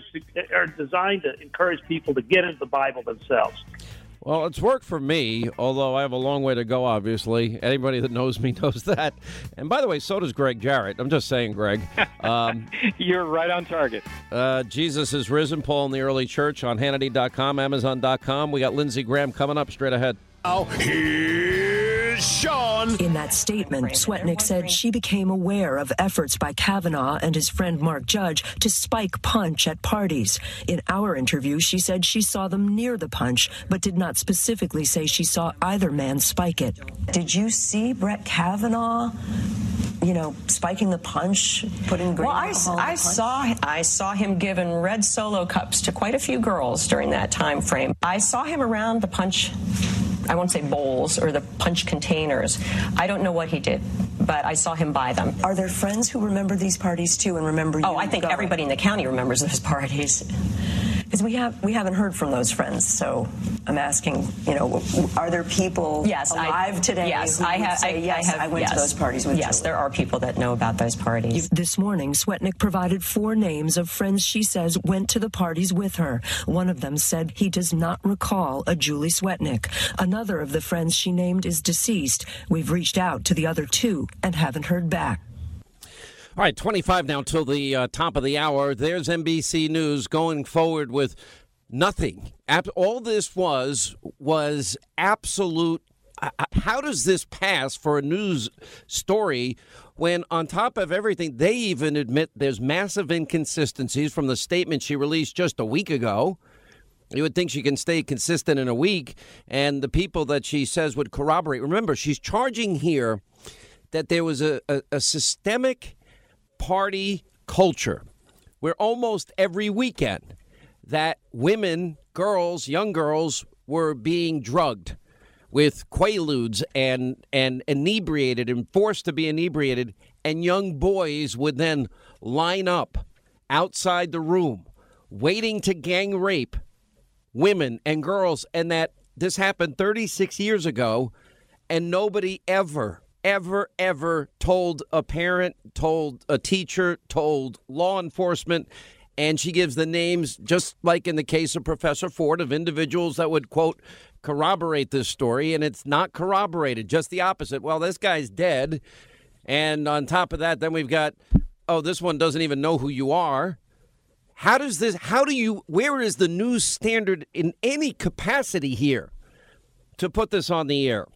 designed to encourage people to get into the Bible themselves. Well, it's worked for me, although I have a long way to go, obviously. Anybody that knows me knows that. And by the way, so does Greg Jarrett. I'm just saying, Greg. You're right on target. Jesus is Risen, Paul in the Early Church on Hannity.com, Amazon.com. We got Lindsey Graham coming up straight ahead. Now, here's Sean. In that statement, Swetnick said she became aware of efforts by Kavanaugh and his friend Mark Judge to spike punch at parties. In our interview, she said she saw them near the punch, but did not specifically say she saw either man spike it. Did you see Brett Kavanaugh, spiking the punch, putting grain alcohol in the punch? I saw him giving red Solo cups to quite a few girls during that time frame. I saw him around the punch, I won't say bowls, or the punch containers. I don't know what he did, but I saw him buy them. Are there friends who remember these parties too and remember you? Oh, I think everybody in the county remembers those parties. Because we haven't heard from those friends, so I'm asking, are there people alive today? Yes, who I went to those parties with Yes, Julie. there are people that know about those parties. This morning, Swetnick provided 4 names of friends she says went to the parties with her. One of them said he does not recall a Julie Swetnick. Another of the friends she named is deceased. We've reached out to the other 2 and haven't heard back. All right, 25 now till the top of the hour. There's NBC News going forward with nothing. All this was absolute. How does this pass for a news story when, on top of everything, they even admit there's massive inconsistencies from the statement she released just a week ago? You would think she can stay consistent in a week, and the people that she says would corroborate. Remember, she's charging here that there was a systemic party culture where almost every weekend that women, girls, young girls were being drugged with Quaaludes and inebriated and forced to be inebriated, and young boys would then line up outside the room waiting to gang rape women and girls, and that this happened 36 years ago, and nobody ever told a parent, told a teacher, told law enforcement. And she gives the names, just like in the case of Professor Ford, of individuals that would, quote, corroborate this story. And it's not corroborated, just the opposite. Well, this guy's dead. And on top of that, then we've got, this one doesn't even know who you are. Where is the news standard in any capacity here to put this on the air?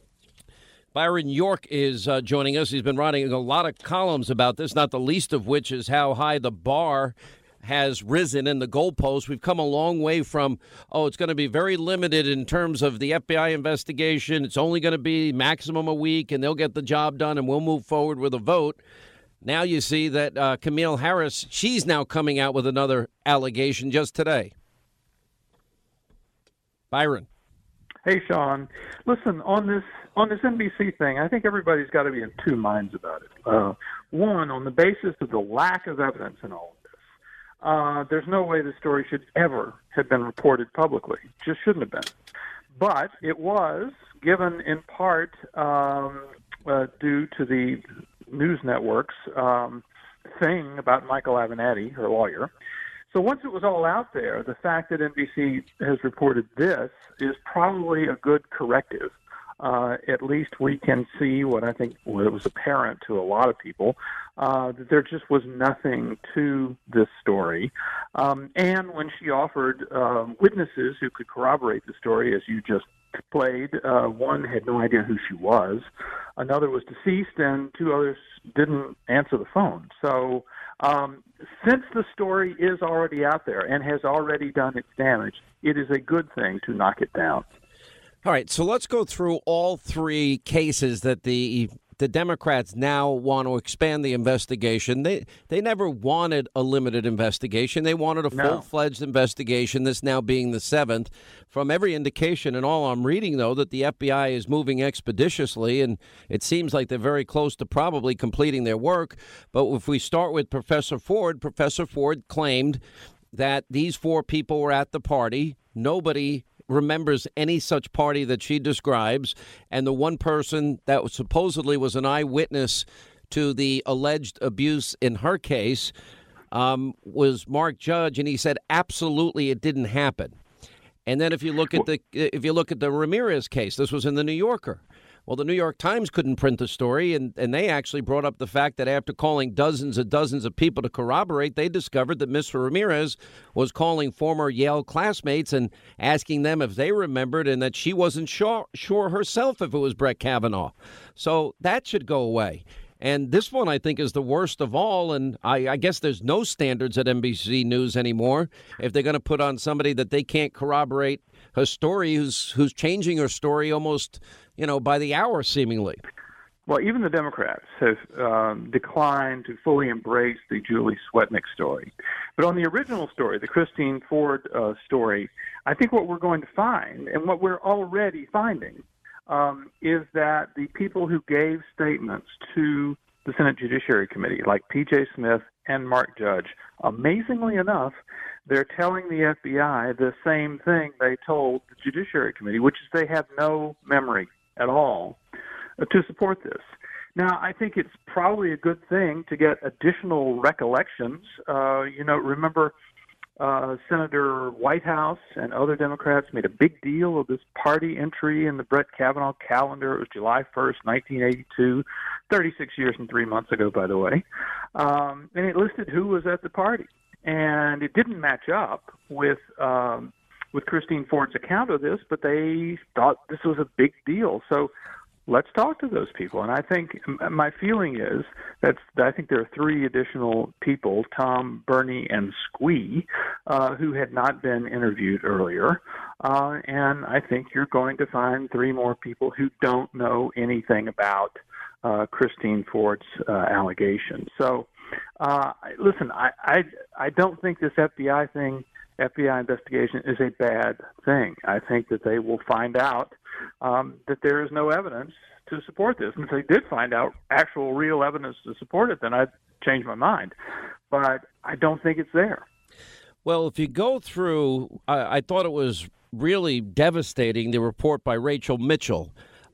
Byron York is joining us. He's been writing a lot of columns about this, not the least of which is how high the bar has risen in the goalpost. We've come a long way from, it's going to be very limited in terms of the FBI investigation. It's only going to be maximum a week, and they'll get the job done, and we'll move forward with a vote. Now you see that Camille Harris, she's now coming out with another allegation just today. Byron. Hey, Sean. Listen, on this NBC thing, I think everybody's got to be in 2 minds about it. One, on the basis of the lack of evidence in all of this, there's no way the story should ever have been reported publicly. It just shouldn't have been. But it was, given in part due to the news network's thing about Michael Avenatti, her lawyer. So once it was all out there, the fact that NBC has reported this is probably a good corrective. At least we can see what I think was apparent to a lot of people, that there just was nothing to this story. And when she offered witnesses who could corroborate the story, as you just played. One had no idea who she was. Another was deceased, and two others didn't answer the phone. So since the story is already out there and has already done its damage, it is a good thing to knock it down. All right, so let's go through all three cases that the Democrats now want to expand the investigation. They never wanted a limited investigation. They wanted a full-fledged investigation, this now being the seventh. From every indication and all I'm reading, though, that the FBI is moving expeditiously, and it seems like they're very close to probably completing their work. But if we start with Professor Ford claimed that these four people were at the party. Nobody remembers any such party that she describes, and the one person that supposedly was an eyewitness to the alleged abuse in her case was Mark Judge, and he said absolutely it didn't happen. And then if you look at the Ramirez case, this was in the New Yorker. Well, the New York Times couldn't print the story, and they actually brought up the fact that after calling dozens of people to corroborate, they discovered that Mr. Ramirez was calling former Yale classmates and asking them if they remembered, and that she wasn't sure herself if it was Brett Kavanaugh. So that should go away. And this one, I think, is the worst of all, and I guess there's no standards at NBC News anymore if they're going to put on somebody that they can't corroborate her story, who's changing her story almost, by the hour, seemingly. Well, even the Democrats have declined to fully embrace the Julie Swetnick story. But on the original story, the Christine Ford story, I think what we're going to find, and what we're already finding, is that the people who gave statements to the Senate Judiciary Committee, like P.J. Smith and Mark Judge, amazingly enough, they're telling the FBI the same thing they told the Judiciary Committee, which is they have no memory at all to support this. Now, I think it's probably a good thing to get additional recollections. Remember Senator Whitehouse and other Democrats made a big deal of this party entry in the Brett Kavanaugh calendar. It was July 1st, 1982, 36 years and 3 months ago, by the way. And it listed who was at the party. And it didn't match up with Christine Ford's account of this, but they thought this was a big deal. So let's talk to those people. And I think my feeling is that I think there are three additional people, Tom, Bernie, and Squee, who had not been interviewed earlier. And I think you're going to find three more people who don't know anything about Christine Ford's allegations. So, listen, I don't think this FBI investigation is a bad thing. I think that they will find out that there is no evidence to support this. And if they did find out actual real evidence to support it, then I'd change my mind. But I don't think it's there. Well, if you go through, I thought it was really devastating, the report by Rachel Mitchell.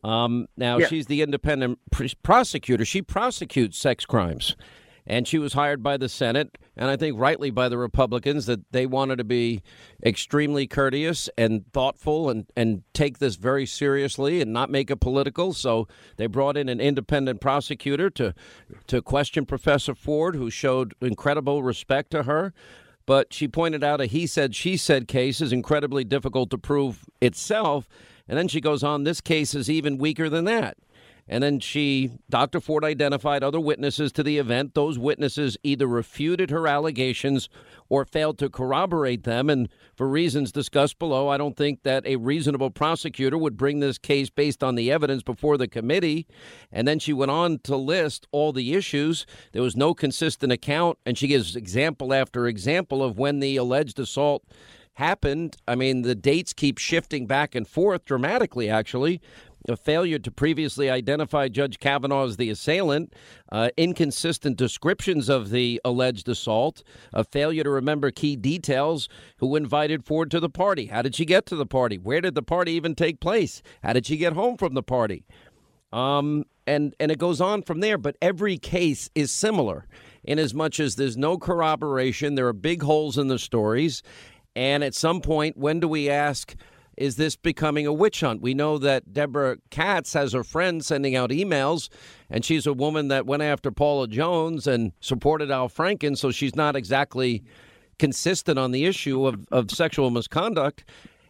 She's the independent prosecutor. She prosecutes sex crimes. And she was hired by the Senate, and I think rightly by the Republicans, that they wanted to be extremely courteous and thoughtful and take this very seriously and not make it political. So they brought in an independent prosecutor to question Professor Ford, who showed incredible respect to her. But she pointed out a he said, she said case is incredibly difficult to prove itself. And then she goes on, this case is even weaker than that. And then Dr. Ford identified other witnesses to the event. Those witnesses either refuted her allegations or failed to corroborate them. And for reasons discussed below, I don't think that a reasonable prosecutor would bring this case based on the evidence before the committee. And then she went on to list all the issues. There was no consistent account, and she gives example after example of when the alleged assault happened. I mean, the dates keep shifting back and forth dramatically, actually. A failure to previously identify Judge Kavanaugh as the assailant, inconsistent descriptions of the alleged assault, a failure to remember key details, who invited Ford to the party, how did she get to the party, where did the party even take place, how did she get home from the party, and it goes on from there. But every case is similar in as much as there's no corroboration, there are big holes in the stories, and at some point, when do we ask, is this becoming a witch hunt? We know that Deborah Katz has her friend sending out emails, and she's a woman that went after Paula Jones and supported Al Franken, so she's not exactly consistent on the issue of sexual misconduct.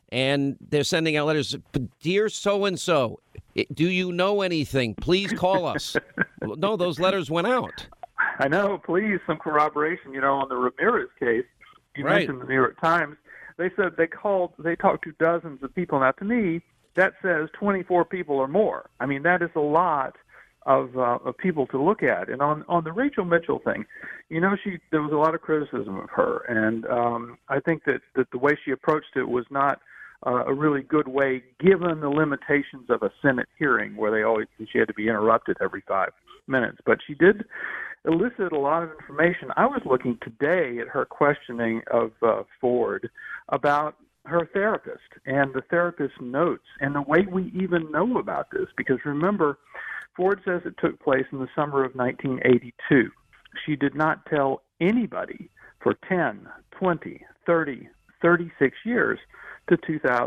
and they're sending out letters. Dear so-and-so, do you know anything? Please call us. No, those letters went out. I know. Please, some corroboration. On the Ramirez case, you mentioned the New York Times. They said they talked to dozens of people. Now, to me, that says 24 people or more. I mean, that is a lot of people to look at. And on the Rachel Mitchell thing, there was a lot of criticism of her, and I think that the way she approached it was not a really good way, given the limitations of a Senate hearing where she had to be interrupted every 5 minutes. But she did elicit a lot of information. I was looking today at her questioning of Ford about her therapist and the therapist's notes and the way we even know about this, because remember, Ford says it took place in the summer of 1982. She did not tell anybody for 10, 20, 30, 36 years to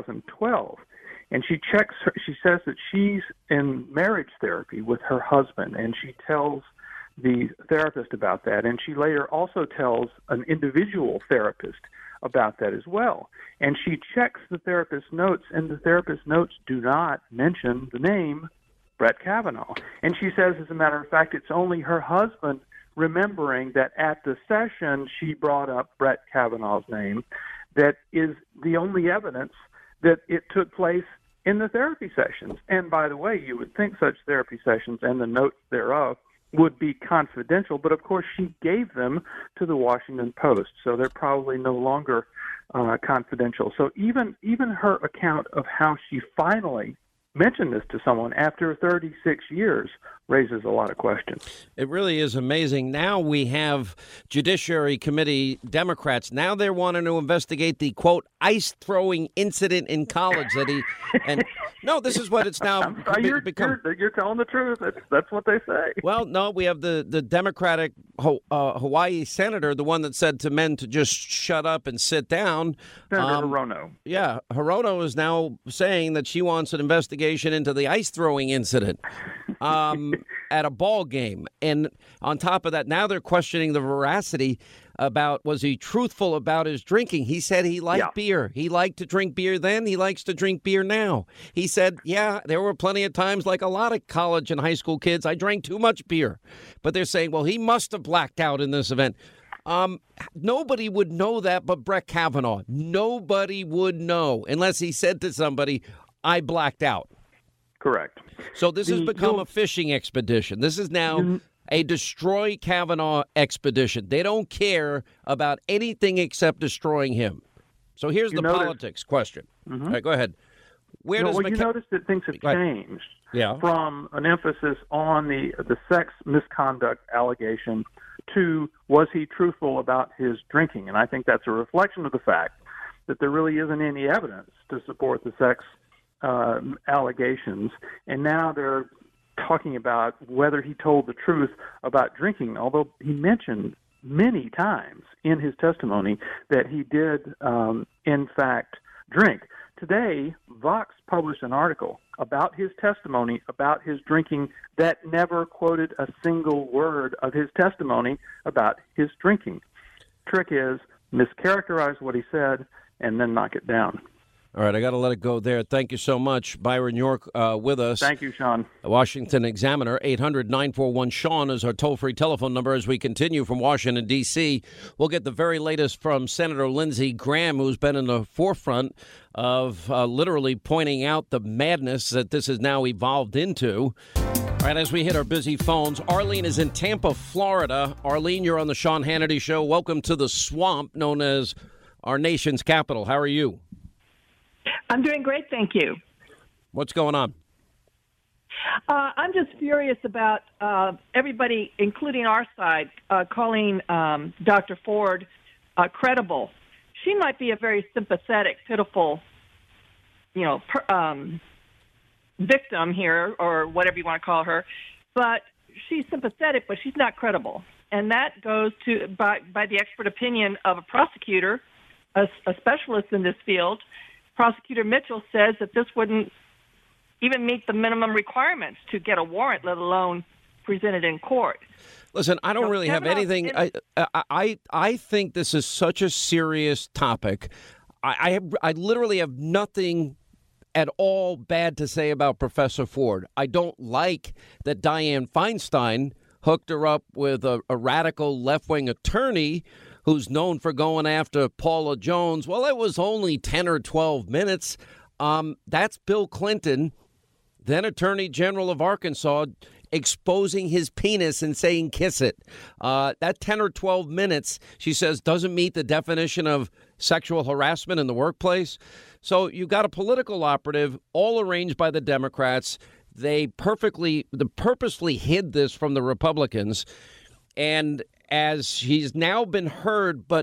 2012. And she says that she's in marriage therapy with her husband, and she tells the therapist about that. And she later also tells an individual therapist about that as well. And she checks the therapist's notes, and the therapist's notes do not mention the name Brett Kavanaugh. And she says, as a matter of fact, it's only her husband remembering that at the session she brought up Brett Kavanaugh's name that is the only evidence that it took place in the therapy sessions. And by the way, you would think such therapy sessions and the notes thereof would be confidential, but of course she gave them to the Washington Post, so they're probably no longer confidential. So even her account of how she finally mentioned this to someone after 36 years raises a lot of questions. It really is amazing. Now we have Judiciary Committee Democrats. Now they're wanting to investigate the, quote, ice-throwing incident in college that he... And no, this is what it's now become. You're telling the truth. That's what they say. Well, no, we have the Democratic Hawaii senator, the one that said to men to just shut up and sit down. Senator Hirono. Yeah, Hirono is now saying that she wants an investigation into the ice-throwing incident at a ball game. And on top of that, now they're questioning the veracity about, was he truthful about his drinking? He said he liked beer. He liked to drink beer then. He likes to drink beer now. He said, yeah, there were plenty of times, like a lot of college and high school kids, I drank too much beer. But they're saying, well, he must have blacked out in this event. Nobody would know that but Brett Kavanaugh. Nobody would know unless he said to somebody, I blacked out. Correct. So this has become a fishing expedition. This is now a destroy Kavanaugh expedition. They don't care about anything except destroying him. So here's the politics question. All right, go ahead. You notice that things have changed from an emphasis on the sex misconduct allegation to was he truthful about his drinking? And I think that's a reflection of the fact that there really isn't any evidence to support the sex allegations. And now they're talking about whether he told the truth about drinking, although he mentioned many times in his testimony that he did, in fact, drink. Today, Vox published an article about his testimony about his drinking that never quoted a single word of his testimony about his drinking. Trick is mischaracterize what he said and then knock it down. All right, I got to let it go there. Thank you so much. Byron York with us. Thank you, Sean. Washington Examiner, 800-941-SEAN is our toll-free telephone number. As we continue from Washington, D.C., we'll get the very latest from Senator Lindsey Graham, who's been in the forefront of literally pointing out the madness that this has now evolved into. All right, as we hit our busy phones, Arlene is in Tampa, Florida. Arlene, you're on the Sean Hannity Show. Welcome to the swamp known as our nation's capital. How are you? I'm doing great, thank you. What's going on? I'm just furious about everybody, including our side, calling Dr. Ford credible. She might be a very sympathetic, pitiful, victim here, or whatever you want to call her, but she's sympathetic, but she's not credible. And that goes to by the expert opinion of a prosecutor, a specialist in this field. Prosecutor Mitchell says that this wouldn't even meet the minimum requirements to get a warrant, let alone presented in court. Listen, I don't really have anything. I think this is such a serious topic. I literally have nothing at all bad to say about Professor Ford. I don't like that Dianne Feinstein hooked her up with a radical left-wing attorney who's known for going after Paula Jones. Well, it was only 10 or 12 minutes. That's Bill Clinton, then Attorney General of Arkansas, exposing his penis and saying, kiss it. That 10 or 12 minutes, she says, doesn't meet the definition of sexual harassment in the workplace. So you've got a political operative, all arranged by the Democrats. They purposely hid this from the Republicans. And as she's now been heard, but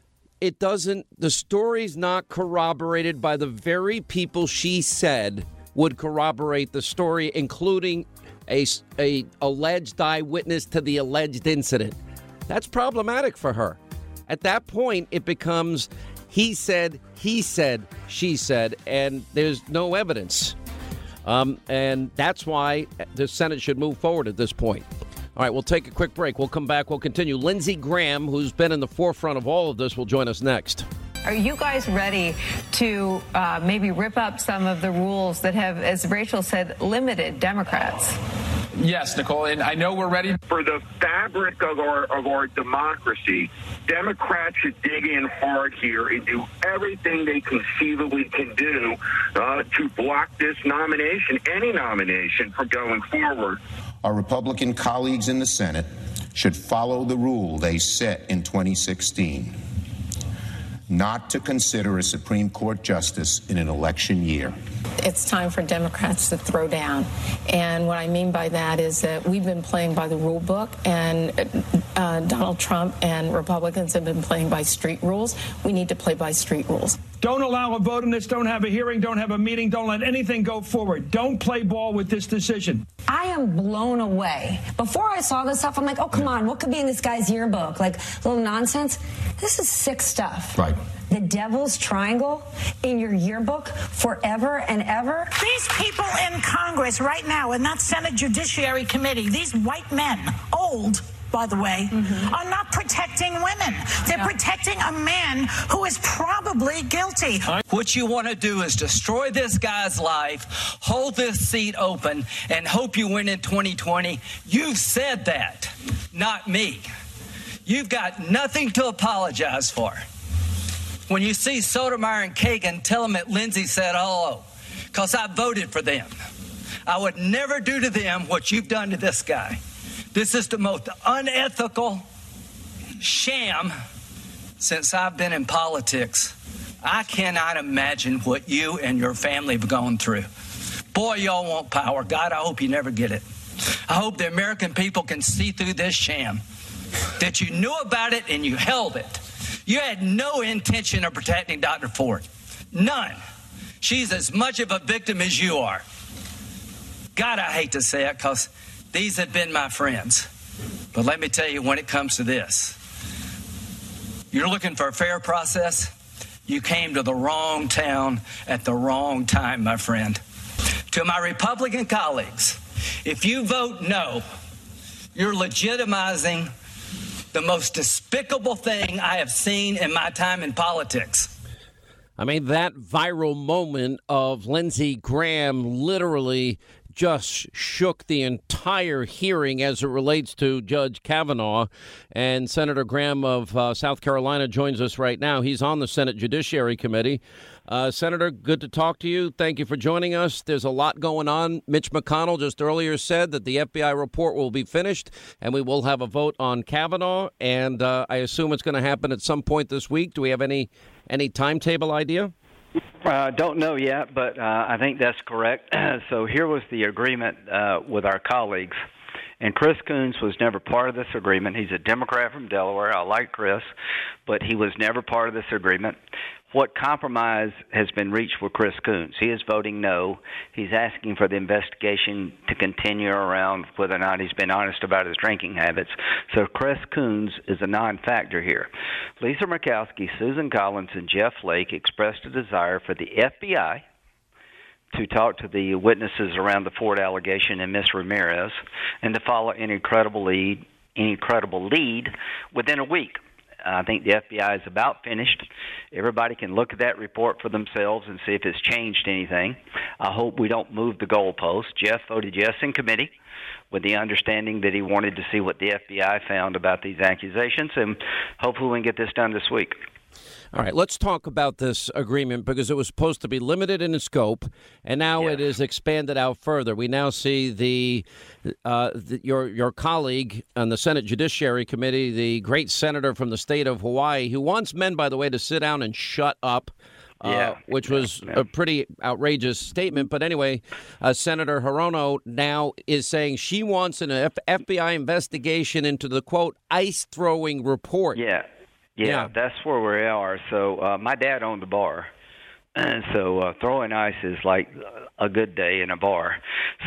the story's not corroborated by the very people she said would corroborate the story, including a alleged eyewitness to the alleged incident. That's problematic for her. At that point, it becomes he said, she said, and there's no evidence. And that's why the Senate should move forward at this point. All right, we'll take a quick break. We'll come back. We'll continue. Lindsey Graham, who's been in the forefront of all of this, will join us next. Are you guys ready to maybe rip up some of the rules that have, as Rachel said, limited Democrats? Yes, Nicole, and I know we're ready. For the fabric of our democracy, Democrats should dig in hard here and do everything they conceivably can do to block this nomination, any nomination, from going forward. Our Republican colleagues in the Senate should follow the rule they set in 2016, not to consider a Supreme Court justice in an election year. It's time for Democrats to throw down. And what I mean by that is that we've been playing by the rule book, and Donald Trump and Republicans have been playing by street rules. We need to play by street rules. Don't allow a vote on this. Don't have a hearing. Don't have a meeting. Don't let anything go forward. Don't play ball with this decision. I am blown away. Before I saw this stuff, I'm like, oh, come on. What could be in this guy's yearbook? Like, little nonsense. This is sick stuff. Right. The Devil's Triangle in your yearbook forever and ever. These people in Congress right now in that Senate Judiciary Committee, these white men, old, by the way, are not protecting women. They're protecting a man who is probably guilty. What you want to do is destroy this guy's life, hold this seat open, and hope you win in 2020. You've said that, not me. You've got nothing to apologize for. When you see Sotomayor and Kagan, tell them that Lindsey said hello, because I voted for them. I would never do to them what you've done to this guy. This is the most unethical sham since I've been in politics. I cannot imagine what you and your family have gone through. Boy, y'all want power. God, I hope you never get it. I hope the American people can see through this sham, that you knew about it and you held it. You had no intention of protecting Dr. Ford. None. She's as much of a victim as you are. God, I hate to say it, because these have been my friends. But let me tell you, when it comes to this, you're looking for a fair process. You came to the wrong town at the wrong time, my friend. To my Republican colleagues, if you vote no, you're legitimizing the most despicable thing I have seen in my time in politics. I mean, that viral moment of Lindsey Graham literally just shook the entire hearing as it relates to Judge Kavanaugh. And Senator Graham of South Carolina joins us right now. He's on the Senate Judiciary Committee. Senator, good to talk to you. Thank you for joining us. There's a lot going on. Mitch McConnell just earlier said that the FBI report will be finished and we will have a vote on Kavanaugh. And I assume it's going to happen at some point this week. Do we have any timetable idea? Don't know yet, but I think that's correct. So here was the agreement with our colleagues. And Chris Coons was never part of this agreement. He's a Democrat from Delaware. I like Chris, but he was never part of this agreement. What compromise has been reached with Chris Coons? He is voting no. He's asking for the investigation to continue around whether or not he's been honest about his drinking habits. So Chris Coons is a non-factor here. Lisa Murkowski, Susan Collins, and Jeff Flake expressed a desire for the FBI to talk to the witnesses around the Ford allegation and Ms. Ramirez, and to follow any credible lead within a week. I think the FBI is about finished. Everybody can look at that report for themselves and see if it's changed anything. I hope we don't move the goalpost. Jeff voted yes in committee with the understanding that he wanted to see what the FBI found about these accusations, and hopefully we can get this done this week. All right, let's talk about this agreement because it was supposed to be limited in its scope, and now it is expanded out further. We now see your colleague on the Senate Judiciary Committee, the great senator from the state of Hawaii, who wants men, by the way, to sit down and shut up. Which was a pretty outrageous statement. But anyway, Senator Hirono now is saying she wants an FBI investigation into the, quote, ice-throwing report. Yeah, that's where we are. So my dad owned a bar, and so throwing ice is like a good day in a bar.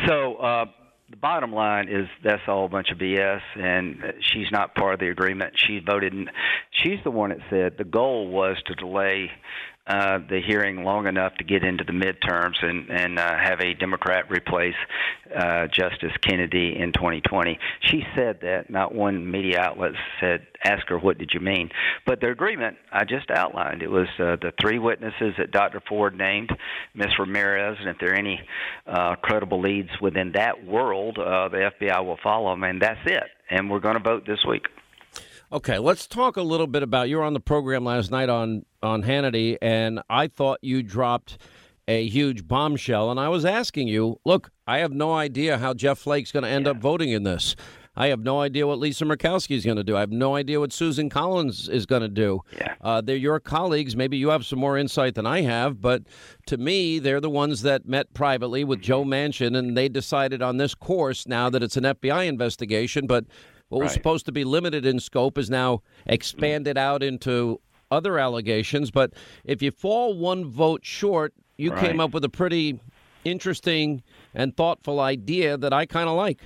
So the bottom line is that's all a bunch of BS, and she's not part of the agreement. She voted, and she's the one that said the goal was to delay the hearing long enough to get into the midterms and have a Democrat replace Justice Kennedy in 2020. She said that. Not one media outlet asked her, what did you mean? But the agreement I just outlined, it was the three witnesses that Dr. Ford named, Ms. Ramirez, and if there are any credible leads within that world, the FBI will follow them, and that's it. And we're going to vote this week. Okay, let's talk a little bit about, you were on the program last night on Hannity, and I thought you dropped a huge bombshell, and I was asking you, look, I have no idea how Jeff Flake's going to end up voting in this. I have no idea what Lisa Murkowski is going to do. I have no idea what Susan Collins is going to do. They're your colleagues. Maybe you have some more insight than I have, but to me, they're the ones that met privately with Joe Manchin, and they decided on this course now that it's an FBI investigation, but what was supposed to be limited in scope is now expanded out into other allegations. But if you fall one vote short, you came up with a pretty interesting and thoughtful idea that I kind of like.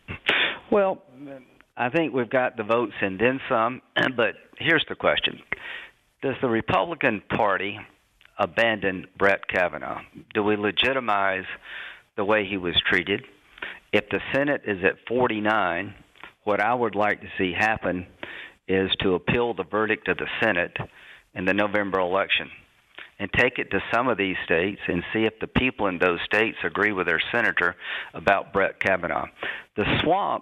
Well, I think we've got the votes and then some. But here's the question. Does the Republican Party abandon Brett Kavanaugh? Do we legitimize the way he was treated? If the Senate is at 49, what I would like to see happen is to appeal the verdict of the Senate in the November election and take it to some of these states and see if the people in those states agree with their senator about Brett Kavanaugh. The swamp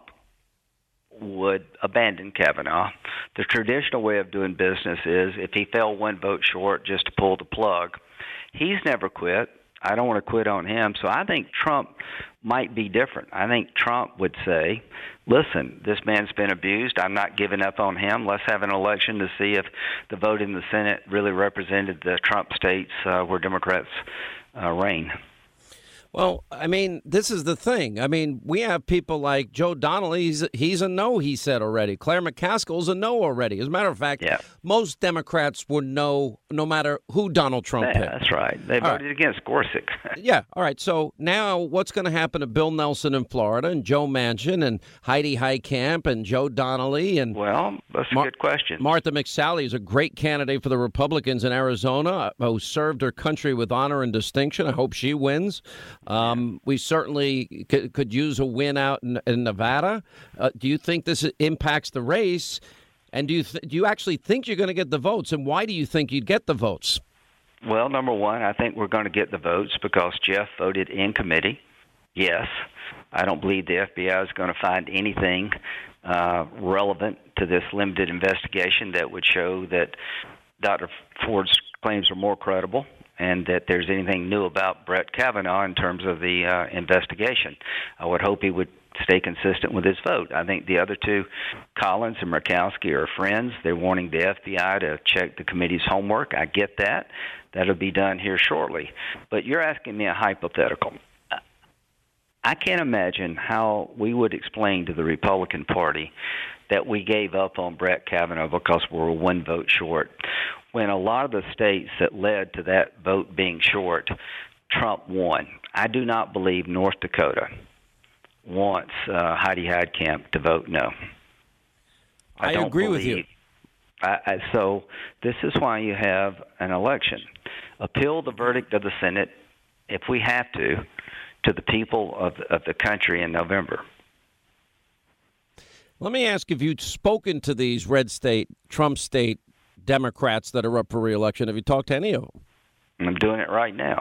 would abandon Kavanaugh. The traditional way of doing business is if he fell one vote short, just to pull the plug. He's never quit. I don't want to quit on him. So I think Trump might be different. I think Trump would say, listen, this man's been abused. I'm not giving up on him. Let's have an election to see if the vote in the Senate really represented the Trump states where Democrats reign. Well, I mean, this is the thing. I mean, we have people like Joe Donnelly. He's a no, he said already. Claire McCaskill's a no already. As a matter of fact, most Democrats would no matter who Donald Trump picked. That's right. They voted against Gorsuch. All right. So now what's going to happen to Bill Nelson in Florida and Joe Manchin and Heidi Heitkamp and Joe Donnelly? And well, that's a good question. Martha McSally is a great candidate for the Republicans in Arizona who served her country with honor and distinction. I hope she wins. We certainly could use a win out in Nevada. Do you think this impacts the race? And do you actually think you're going to get the votes? And why do you think you'd get the votes? Well, number one, I think we're going to get the votes because Jeff voted in committee. Yes. I don't believe the FBI is going to find anything relevant to this limited investigation that would show that Dr. Ford's claims are more credible and that there's anything new about Brett Kavanaugh in terms of the investigation. I would hope he would stay consistent with his vote. I think the other two, Collins and Murkowski, are friends. They're wanting the FBI to check the committee's homework. I get that. That'll be done here shortly. But you're asking me a hypothetical. I can't imagine how we would explain to the Republican Party that we gave up on Brett Kavanaugh because we were one vote short, when a lot of the states that led to that vote being short, Trump won. I do not believe North Dakota wants Heidi Heitkamp to vote no. I agree with you. So this is why you have an election. Appeal the verdict of the Senate, if we have to the people of the country in November. Let me ask if you'd spoken to these red state, Trump state Democrats that are up for re-election. Have you talked to any of them? I'm doing it right now.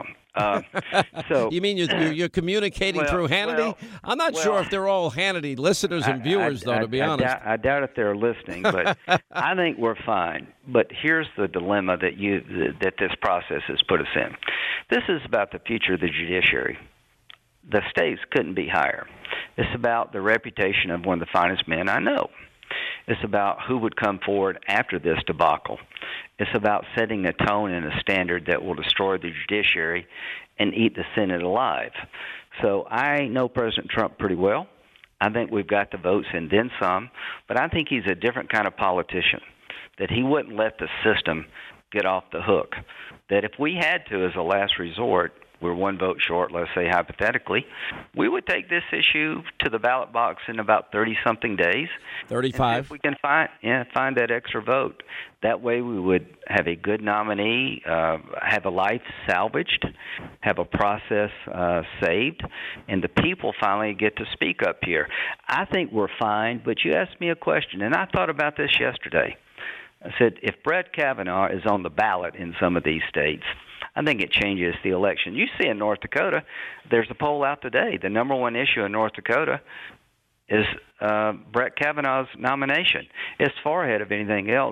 So you mean you're communicating through Hannity? I'm not sure if they're all Hannity listeners and viewers, to be honest. I doubt if they're listening, but I think we're fine. But here's the dilemma that this process has put us in. This is about the future of the judiciary. The stakes couldn't be higher. It's about the reputation of one of the finest men I know. It's about who would come forward after this debacle. It's about setting a tone and a standard that will destroy the judiciary and eat the Senate alive. So I know President Trump pretty well. I think we've got the votes and then some, but I think he's a different kind of politician, that he wouldn't let the system get off the hook, that if we had to as a last resort, we're one vote short, let's say hypothetically, we would take this issue to the ballot box in about 30-something days. 35. If we can find that extra vote. That way we would have a good nominee, have a life salvaged, have a process saved, and the people finally get to speak up here. I think we're fine, but you asked me a question, and I thought about this yesterday. I said, if Brett Kavanaugh is on the ballot in some of these states, I think it changes the election. You see in North Dakota, there's a poll out today. The number one issue in North Dakota is Brett Kavanaugh's nomination. It's far ahead of anything else.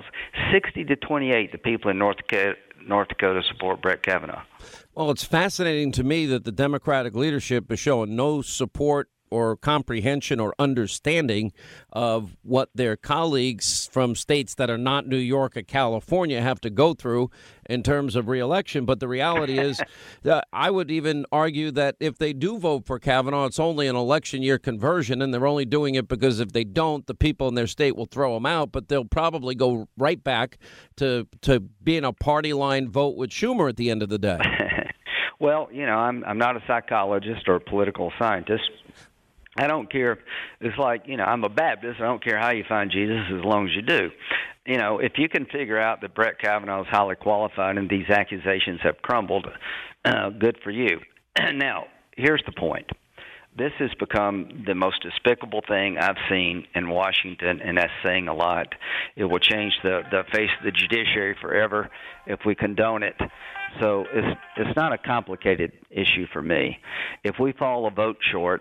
60-28, the people in North Dakota support Brett Kavanaugh. Well, it's fascinating to me that the Democratic leadership is showing no support or comprehension or understanding of what their colleagues from states that are not New York or California have to go through in terms of re-election. But the reality is, I would even argue that if they do vote for Kavanaugh, it's only an election year conversion, and they're only doing it because if they don't, the people in their state will throw them out. But they'll probably go right back to being a party line vote with Schumer at the end of the day. Well, I'm not a psychologist or a political scientist. I don't care. It's like, I'm a Baptist. I don't care how you find Jesus as long as you do. If you can figure out that Brett Kavanaugh is highly qualified and these accusations have crumbled, good for you. Now, here's the point. This has become the most despicable thing I've seen in Washington, and that's saying a lot. It will change the face of the judiciary forever if we condone it. So it's not a complicated issue for me. If we fall a vote short,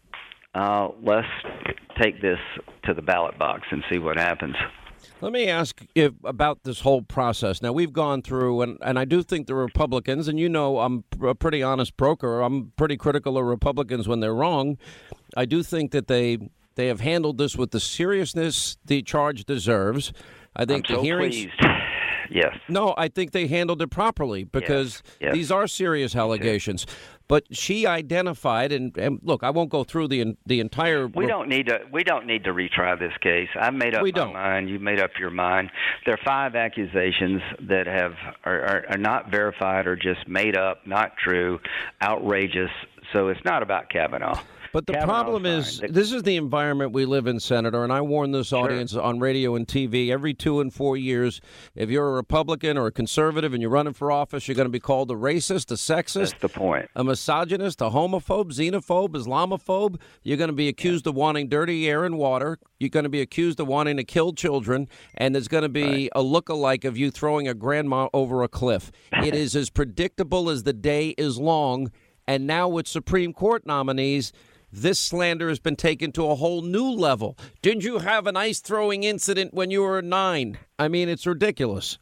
let's take this to the ballot box and see what happens. Let me ask about this whole process. Now, we've gone through, and I do think the Republicans, and I'm a pretty honest broker, I'm pretty critical of Republicans when they're wrong. I do think that they have handled this with the seriousness the charge deserves. I think I'm so the hearings. Pleased. Yes. No, I think they handled it properly because these are serious allegations. But she identified, and look, I won't go through the entire. We don't need to retry this case. I've made up my mind. You've made up your mind. There are 5 accusations that are not verified or just made up, not true, outrageous. So it's not about Kavanaugh. But the problem is, this is the environment we live in, Senator, and I warn this audience on radio and TV every 2 and 4 years. If you're a Republican or a conservative and you're running for office, you're going to be called a racist, a sexist. That's the point. A misogynist, a homophobe, xenophobe, Islamophobe. You're going to be accused of wanting dirty air and water. You're going to be accused of wanting to kill children, and there's going to be a look-alike of you throwing a grandma over a cliff. It is as predictable as the day is long, and now with Supreme Court nominees, this slander has been taken to a whole new level. Didn't you have an ice throwing incident when you were 9? I mean, it's ridiculous.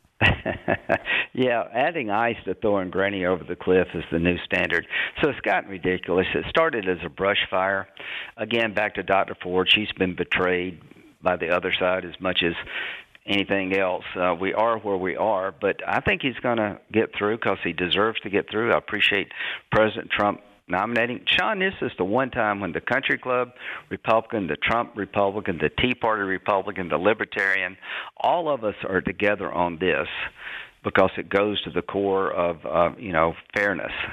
Yeah, adding ice to throwing Granny over the cliff is the new standard. So it's gotten ridiculous. It started as a brush fire. Again, back to Dr. Ford, she's been betrayed by the other side as much as anything else. We are where we are, but I think he's going to get through because he deserves to get through. I appreciate President Trump nominating. Sean, this is the one time when the Country Club Republican, the Trump Republican, the Tea Party Republican, the Libertarian, all of us are together on this because it goes to the core of, fairness.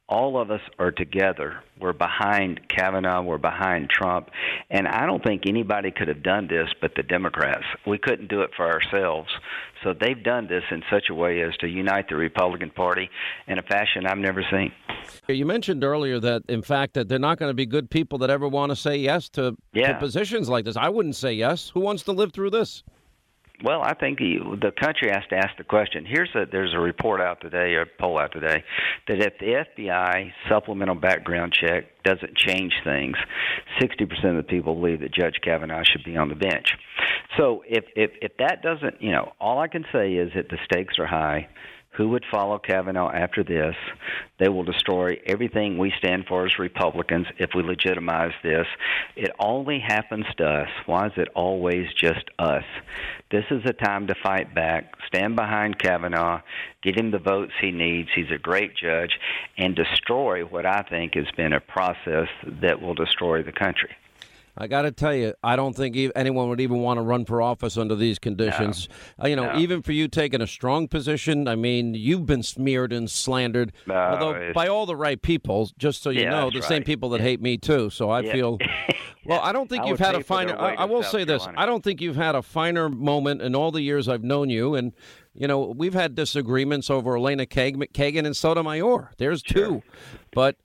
All of us are together. We're behind Kavanaugh. We're behind Trump. And I don't think anybody could have done this but the Democrats. We couldn't do it for ourselves. So they've done this in such a way as to unite the Republican Party in a fashion I've never seen. You mentioned earlier that, in fact, that they're not going to be good people that ever want to say yes to positions like this. I wouldn't say yes. Who wants to live through this? Well, I think the country has to ask the question. There's a report out today, a poll out today, that if the FBI supplemental background check doesn't change things, 60% of the people believe that Judge Kavanaugh should be on the bench. So if that doesn't, all I can say is that the stakes are high. Who would follow Kavanaugh after this? They will destroy everything we stand for as Republicans if we legitimize this. It only happens to us. Why is it always just us? This is a time to fight back, stand behind Kavanaugh, get him the votes he needs. He's a great judge, and destroy what I think has been a process that will destroy the country. I got to tell you, I don't think anyone would even want to run for office under these conditions. No. Even for you taking a strong position, I mean, you've been smeared and slandered, although by all the right people, just so you know, the same people that hate me, too. So I feel, well, I don't think you've had a finer, I will say this, I don't think you've had a finer moment in all the years I've known you. And, we've had disagreements over Elena Kagan and Sotomayor. There's two. But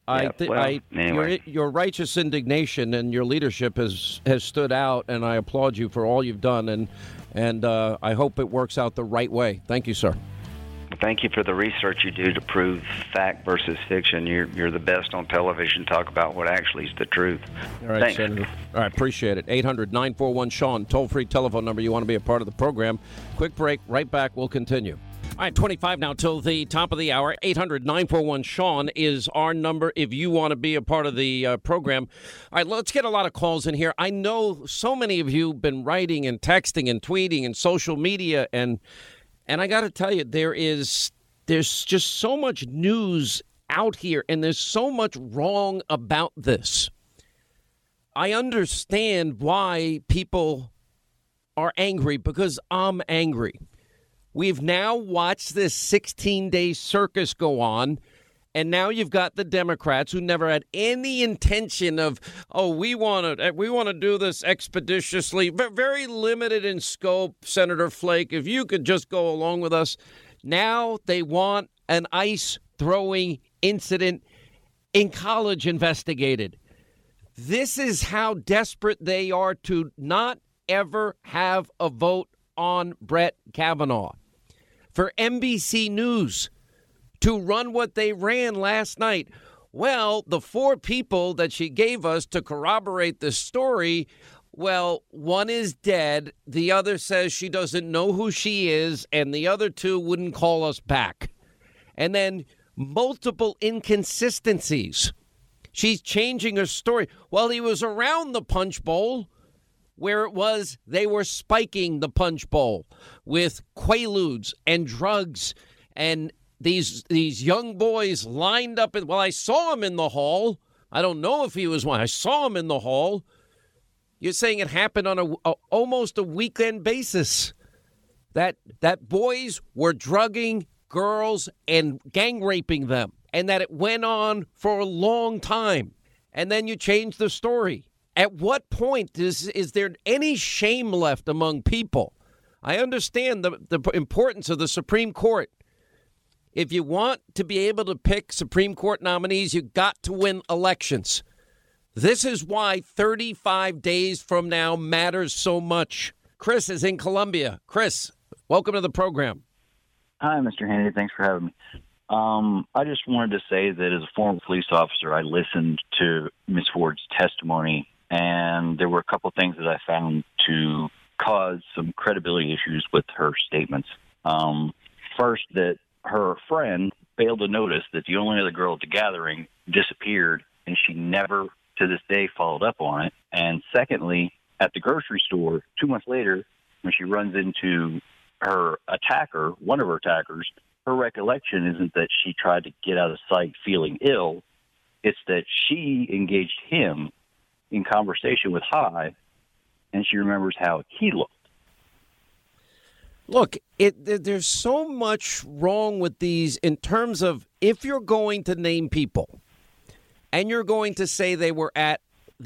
anyway. Your righteous indignation and your leadership has stood out, and I applaud you for all you've done, and I hope it works out the right way. Thank you, sir. Thank you for the research you do to prove fact versus fiction. You're the best on television. Talk about what actually is the truth. All right, Thanks. Senator. All right, appreciate it. 800-941-SEAN, toll-free telephone number. You want to be a part of the program. Quick break. Right back. We'll continue. All right, 25 now till the top of the hour. 800-941-SEAN is our number if you want to be a part of the program. All right, let's get a lot of calls in here. I know so many of you have been writing and texting and tweeting and social media, and I got to tell you, there's just so much news out here, and there's so much wrong about this. I understand why people are angry, because I'm angry. We've now watched this 16-day circus go on, and now you've got the Democrats who never had any intention of, we want to do this expeditiously, very limited in scope, Senator Flake, if you could just go along with us. Now they want an ice-throwing incident in college investigated. This is how desperate they are to not ever have a vote on Brett Kavanaugh. For NBC News to run what they ran last night. Well, the four people that she gave us to corroborate the story, well, one is dead. The other says she doesn't know who she is, and the other two wouldn't call us back. And then multiple inconsistencies. She's changing her story. Well, he was around the Punch Bowl, where it was they were spiking the Punch Bowl with Quaaludes and drugs, and these young boys lined up. I saw him in the hall. I don't know if he was one. I saw him in the hall. You're saying it happened on almost a weekend basis. That boys were drugging girls and gang raping them, and that it went on for a long time. And then you change the story. At what point is there any shame left among people? I understand the importance of the Supreme Court. If you want to be able to pick Supreme Court nominees, you got to win elections. This is why 35 days from now matters so much. Chris is in Columbia. Chris, welcome to the program. Hi, Mr. Hannity. Thanks for having me. I just wanted to say that as a former police officer, I listened to Ms. Ford's testimony, and there were a couple things that I found to cause some credibility issues with her statements. First, that her friend failed to notice that the only other girl at the gathering disappeared, and she never, to this day, followed up on it. And secondly, at the grocery store, 2 months later, when she runs into her attacker, one of her attackers, her recollection isn't that she tried to get out of sight feeling ill. It's that she engaged him in conversation with High, and she remembers how he looked. Look, there's so much wrong with these in terms of if you're going to name people and you're going to say they were at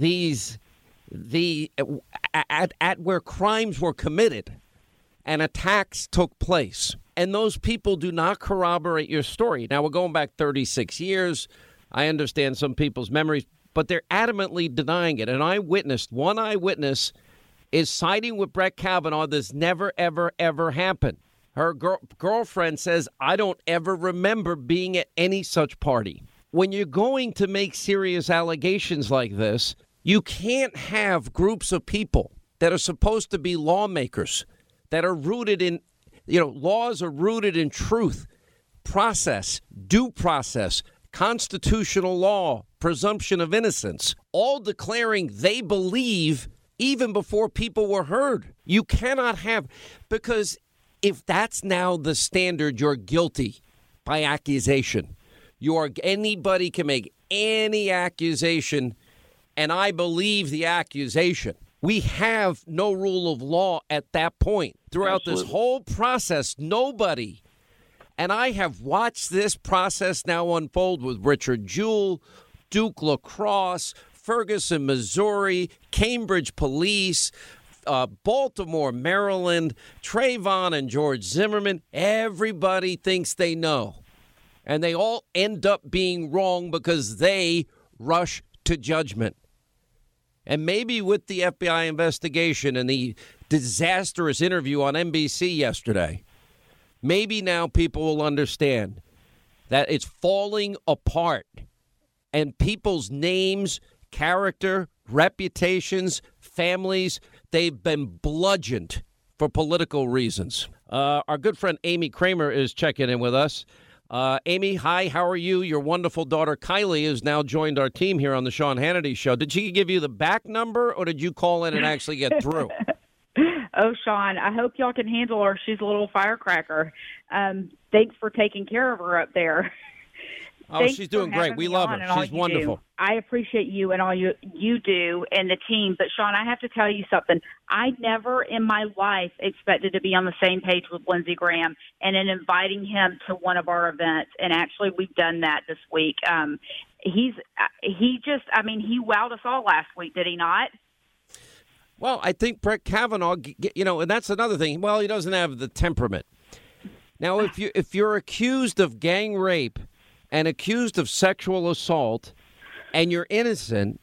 at where crimes were committed and attacks took place, and those people do not corroborate your story. Now, we're going back 36 years. I understand some people's memories, but they're adamantly denying it. One eyewitness is siding with Brett Kavanaugh. This never, ever, ever happened. Her girlfriend says, I don't ever remember being at any such party. When you're going to make serious allegations like this, you can't have groups of people that are supposed to be lawmakers that are rooted in, laws are rooted in truth, process, due process, constitutional law, presumption of innocence, all declaring they believe even before people were heard. You cannot have, because if that's now the standard, you're guilty by accusation. Anybody can make any accusation, and I believe the accusation. We have no rule of law at that point. Throughout Absolutely. This whole process, nobody, and I have watched this process now unfold with Richard Jewell, Duke Lacrosse, Ferguson, Missouri, Cambridge Police, Baltimore, Maryland, Trayvon and George Zimmerman. Everybody thinks they know. And they all end up being wrong because they rush to judgment. And maybe with the FBI investigation and the disastrous interview on NBC yesterday, maybe now people will understand that it's falling apart. And people's names, character, reputations, families, they've been bludgeoned for political reasons. Our good friend Amy Kramer is checking in with us. Amy, hi, how are you? Your wonderful daughter Kylie has now joined our team here on the Sean Hannity Show. Did she give you the back number, or did you call in and actually get through? Oh, Sean, I hope y'all can handle her. She's a little firecracker. Thanks for taking care of her up there. Oh, she's doing great. We love her. She's wonderful. I appreciate you and all you do and the team. But, Sean, I have to tell you something. I never in my life expected to be on the same page with Lindsey Graham and in inviting him to one of our events. And actually, we've done that this week. He wowed us all last week, did he not? Well, I think Brett Kavanaugh, and that's another thing. Well, he doesn't have the temperament. Now, if you're accused of gang rape and accused of sexual assault and you're innocent,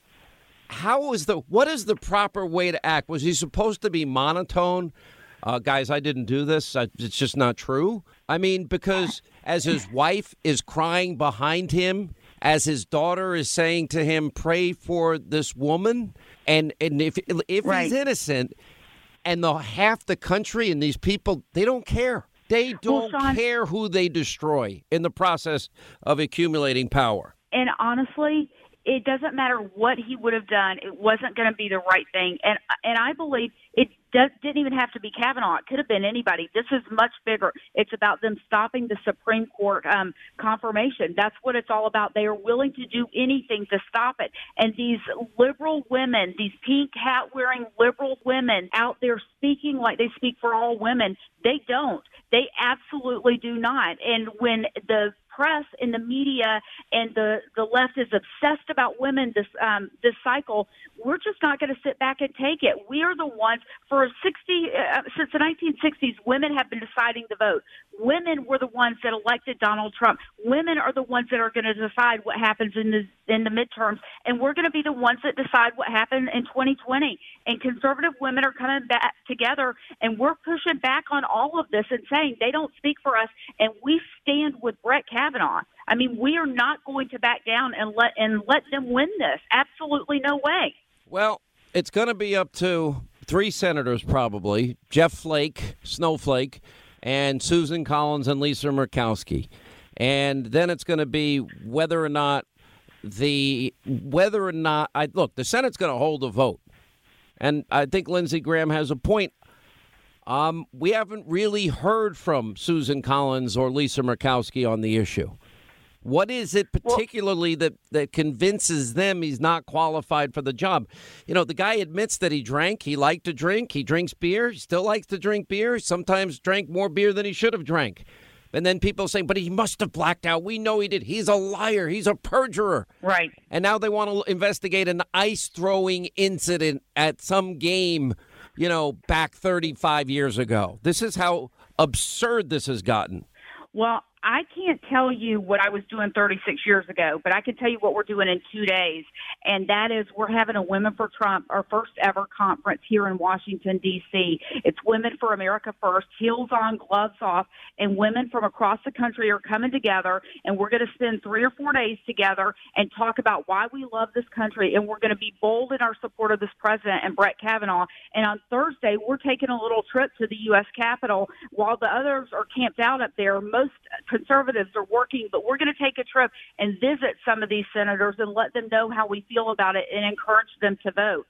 what is the proper way to act? Was he supposed to be monotone? Guys, I didn't do this. It's just not true. I mean, because as his wife is crying behind him, as his daughter is saying to him, pray for this woman. And if right. He's innocent, and half the country and these people, they don't care. They don't care who they destroy in the process of accumulating power. And honestly, it doesn't matter what he would have done. It wasn't going to be the right thing. And I believe it didn't even have to be Kavanaugh. It could have been anybody. This is much bigger. It's about them stopping the Supreme Court confirmation. That's what it's all about. They are willing to do anything to stop it. And these liberal women, these pink hat-wearing liberal women out there speaking like they speak for all women, they don't. They absolutely do not. And when the press and the media and the left is obsessed about women this cycle, we're just not going to sit back and take it. We are the ones since the 1960s, women have been deciding the vote. Women were the ones that elected Donald Trump. Women are the ones that are going to decide what happens in the midterms, and we're going to be the ones that decide what happened in 2020. And conservative women are coming back together, and we're pushing back on all of this and saying they don't speak for us, and we stand with Brett Kavanaugh. I mean, we are not going to back down and let them win this. Absolutely no way. Well, it's going to be up to 3 senators probably, Jeff Flake, Snowflake, and Susan Collins and Lisa Murkowski. And then it's going to be whether or not the Senate's going to hold a vote. And I think Lindsey Graham has a point. We haven't really heard from Susan Collins or Lisa Murkowski on the issue. What is it particularly that convinces them he's not qualified for the job? You know, the guy admits that he drank. He liked to drink. He drinks beer. He still likes to drink beer. Sometimes drank more beer than he should have drank. And then people saying, but he must have blacked out. We know he did. He's a liar. He's a perjurer. Right. And now they want to investigate an ice-throwing incident at some game, you know, back 35 years ago. This is how absurd this has gotten. Well, I can't tell you what I was doing 36 years ago, but I can tell you what we're doing in 2 days, and that is we're having a Women for Trump, our first ever conference here in Washington, D.C. It's Women for America First, heels on, gloves off, and women from across the country are coming together, and we're going to spend 3 or 4 days together and talk about why we love this country, and we're going to be bold in our support of this president and Brett Kavanaugh. And on Thursday, we're taking a little trip to the U.S. Capitol. While the others are camped out up there, most conservatives are working, but we're going to take a trip and visit some of these senators and let them know how we feel about it and encourage them to vote,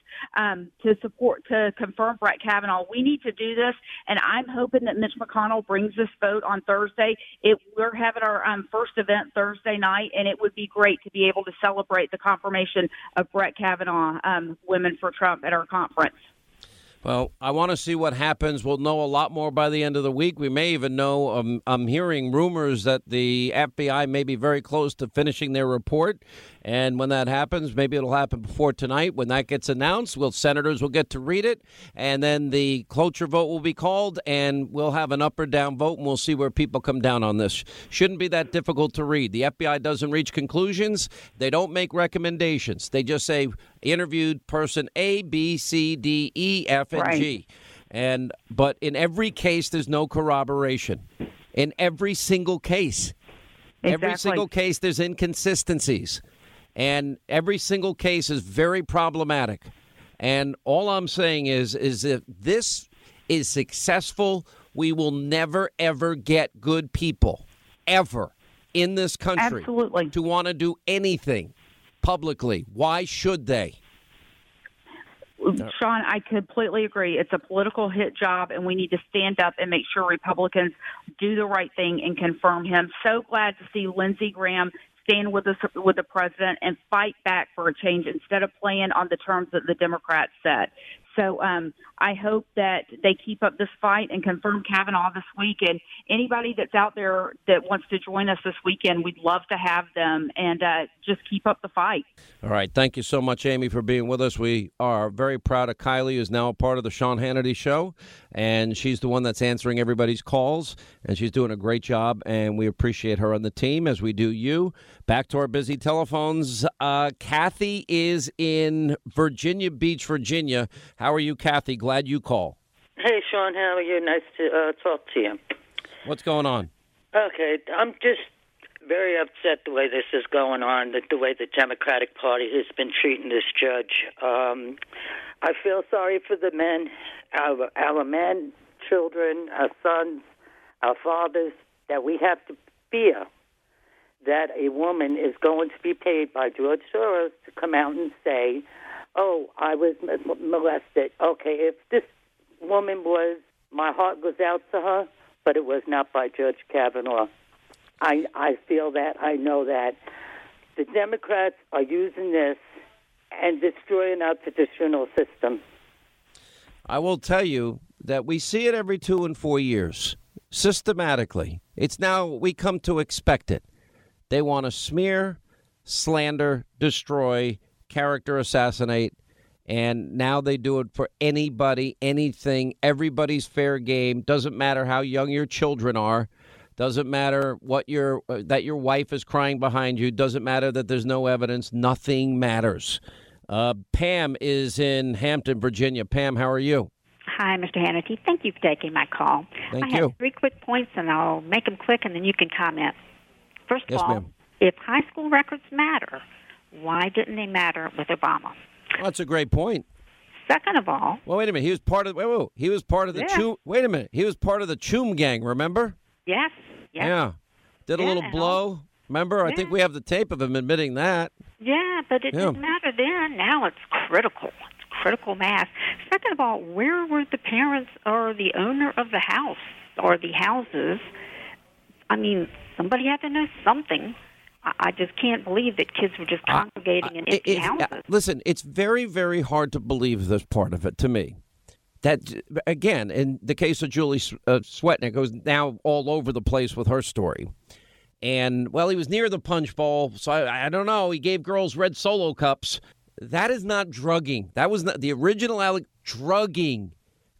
to confirm Brett Kavanaugh. We need to do this, and I'm hoping that Mitch McConnell brings this vote on Thursday. We're having our first event Thursday night, and it would be great to be able to celebrate the confirmation of Brett Kavanaugh, Women for Trump, at our conference. Well, I want to see what happens. We'll know a lot more by the end of the week. We may even know, I'm hearing rumors that the FBI may be very close to finishing their report. And when that happens, maybe it'll happen before tonight. When that gets announced, senators will get to read it. And then the cloture vote will be called, and we'll have an up or down vote, and we'll see where people come down on this. Shouldn't be that difficult to read. The FBI doesn't reach conclusions. They don't make recommendations. They just say interviewed person A, B, C, D, E, F, and G. But in every case, there's no corroboration. In every single case. Exactly. Every single case, there's inconsistencies. And every single case is very problematic. And all I'm saying is if this is successful, we will never, ever get good people, ever, in this country. Absolutely. To want to do anything publicly. Why should they? Sean, I completely agree. It's a political hit job, and we need to stand up and make sure Republicans do the right thing and confirm him. So glad to see Lindsey Graham stand with the president and fight back for a change instead of playing on the terms that the Democrats set. So I hope that they keep up this fight and confirm Kavanaugh this week. And anybody that's out there that wants to join us this weekend, we'd love to have them, and just keep up the fight. All right. Thank you so much, Amy, for being with us. We are very proud of Kylie, who's now a part of the Sean Hannity Show, and she's the one that's answering everybody's calls, and she's doing a great job, and we appreciate her on the team, as we do you. Back to our busy telephones. Kathy is in Virginia Beach, Virginia. How are you, Kathy? Glad you called. Hey, Sean, how are you? Nice to talk to you. What's going on? Okay, I'm just very upset the way this is going on, the way the Democratic Party has been treating this judge. I feel sorry for the men, our men, children, our sons, our fathers, that we have to fear that a woman is going to be paid by George Soros to come out and say, oh, I was molested. Okay, if this woman was, my heart goes out to her, but it was not by Judge Kavanaugh. I feel that. I know that. The Democrats are using this and destroying our traditional system. I will tell you that we see it every 2 and 4 years, systematically. It's now we come to expect it. They want to smear, slander, destroy, character assassinate, and now they do it for anybody, anything. Everybody's fair game. Doesn't matter how young your children are. Doesn't matter what that your wife is crying behind you. Doesn't matter that there's no evidence. Nothing matters. Pam is in Hampton, Virginia. Pam, how are you? Hi, Mr. Hannity. Thank you for taking my call. Thank I you. have 3 quick points, and I'll make them quick, and then you can comment. First of Yes, all, ma'am. If high school records matter, why didn't they matter with Obama? Well, that's a great point. Second of all, well, wait a minute. He was part of. He was part of the Yeah. Wait a minute. He was part of the Choom gang. Remember? yes. Yeah. Did a Yeah, little and blow. Remember? I think we have the tape of him admitting that. Yeah, but it Yeah. didn't matter then. Now it's critical. It's critical mass. Second of all, where were the parents or the owner of the house or the houses? I mean, somebody had to know something. I just can't believe that kids were just congregating in empty houses. Listen, it's very, very hard to believe this part of it to me. That, again, in the case of Julie Swetnick, who's now all over the place with her story. And, well, he was near the punch bowl, so I don't know. He gave girls red Solo cups. That is not drugging. That was not the original drugging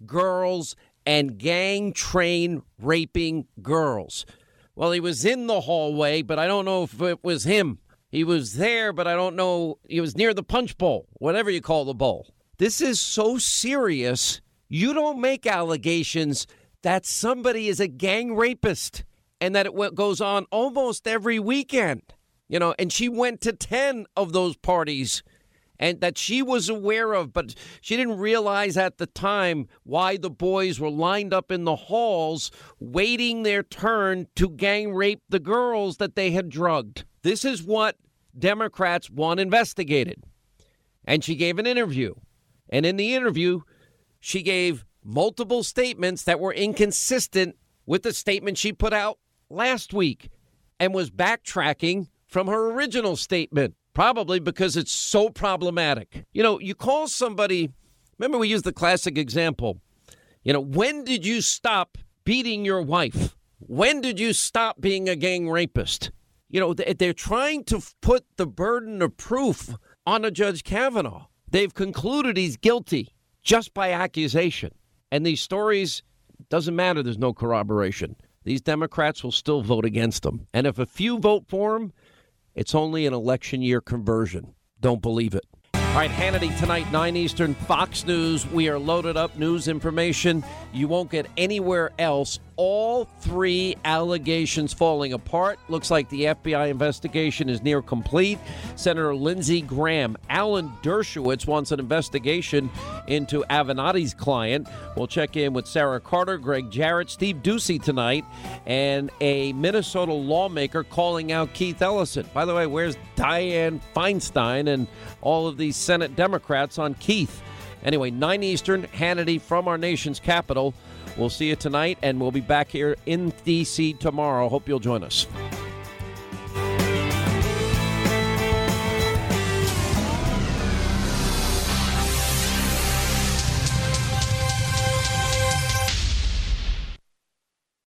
girls and gang train raping girls. Well, he was in the hallway, but I don't know if it was him. He was there, but I don't know. He was near the punch bowl, whatever you call the bowl. This is so serious. You don't make allegations that somebody is a gang rapist and that it goes on almost every weekend. You know, and she went to 10 of those parties and that she was aware of, but she didn't realize at the time why the boys were lined up in the halls waiting their turn to gang rape the girls that they had drugged. This is what Democrats want investigated. And she gave an interview. And in the interview, she gave multiple statements that were inconsistent with the statement she put out last week and was backtracking from her original statement. Probably because it's so problematic. You know, you call somebody, remember we used the classic example, you know, when did you stop beating your wife? When did you stop being a gang rapist? You know, they're trying to put the burden of proof on a Judge Kavanaugh. They've concluded he's guilty just by accusation. And these stories, doesn't matter, there's no corroboration. These Democrats will still vote against them. And if a few vote for him, it's only an election year conversion. Don't believe it. All right, Hannity tonight, 9 Eastern, Fox News. We are loaded up news information you won't get anywhere else. All 3 allegations falling apart. Looks like the FBI investigation is near complete. Senator Lindsey Graham, Alan Dershowitz wants an investigation into Avenatti's client. We'll check in with Sarah Carter, Greg Jarrett, Steve Doocy tonight, and a Minnesota lawmaker calling out Keith Ellison. By the way, where's Dianne Feinstein and all of these Senate Democrats on Keith? Anyway, 9 Eastern, Hannity from our nation's capital. We'll see you tonight, and we'll be back here in D.C. tomorrow. Hope you'll join us.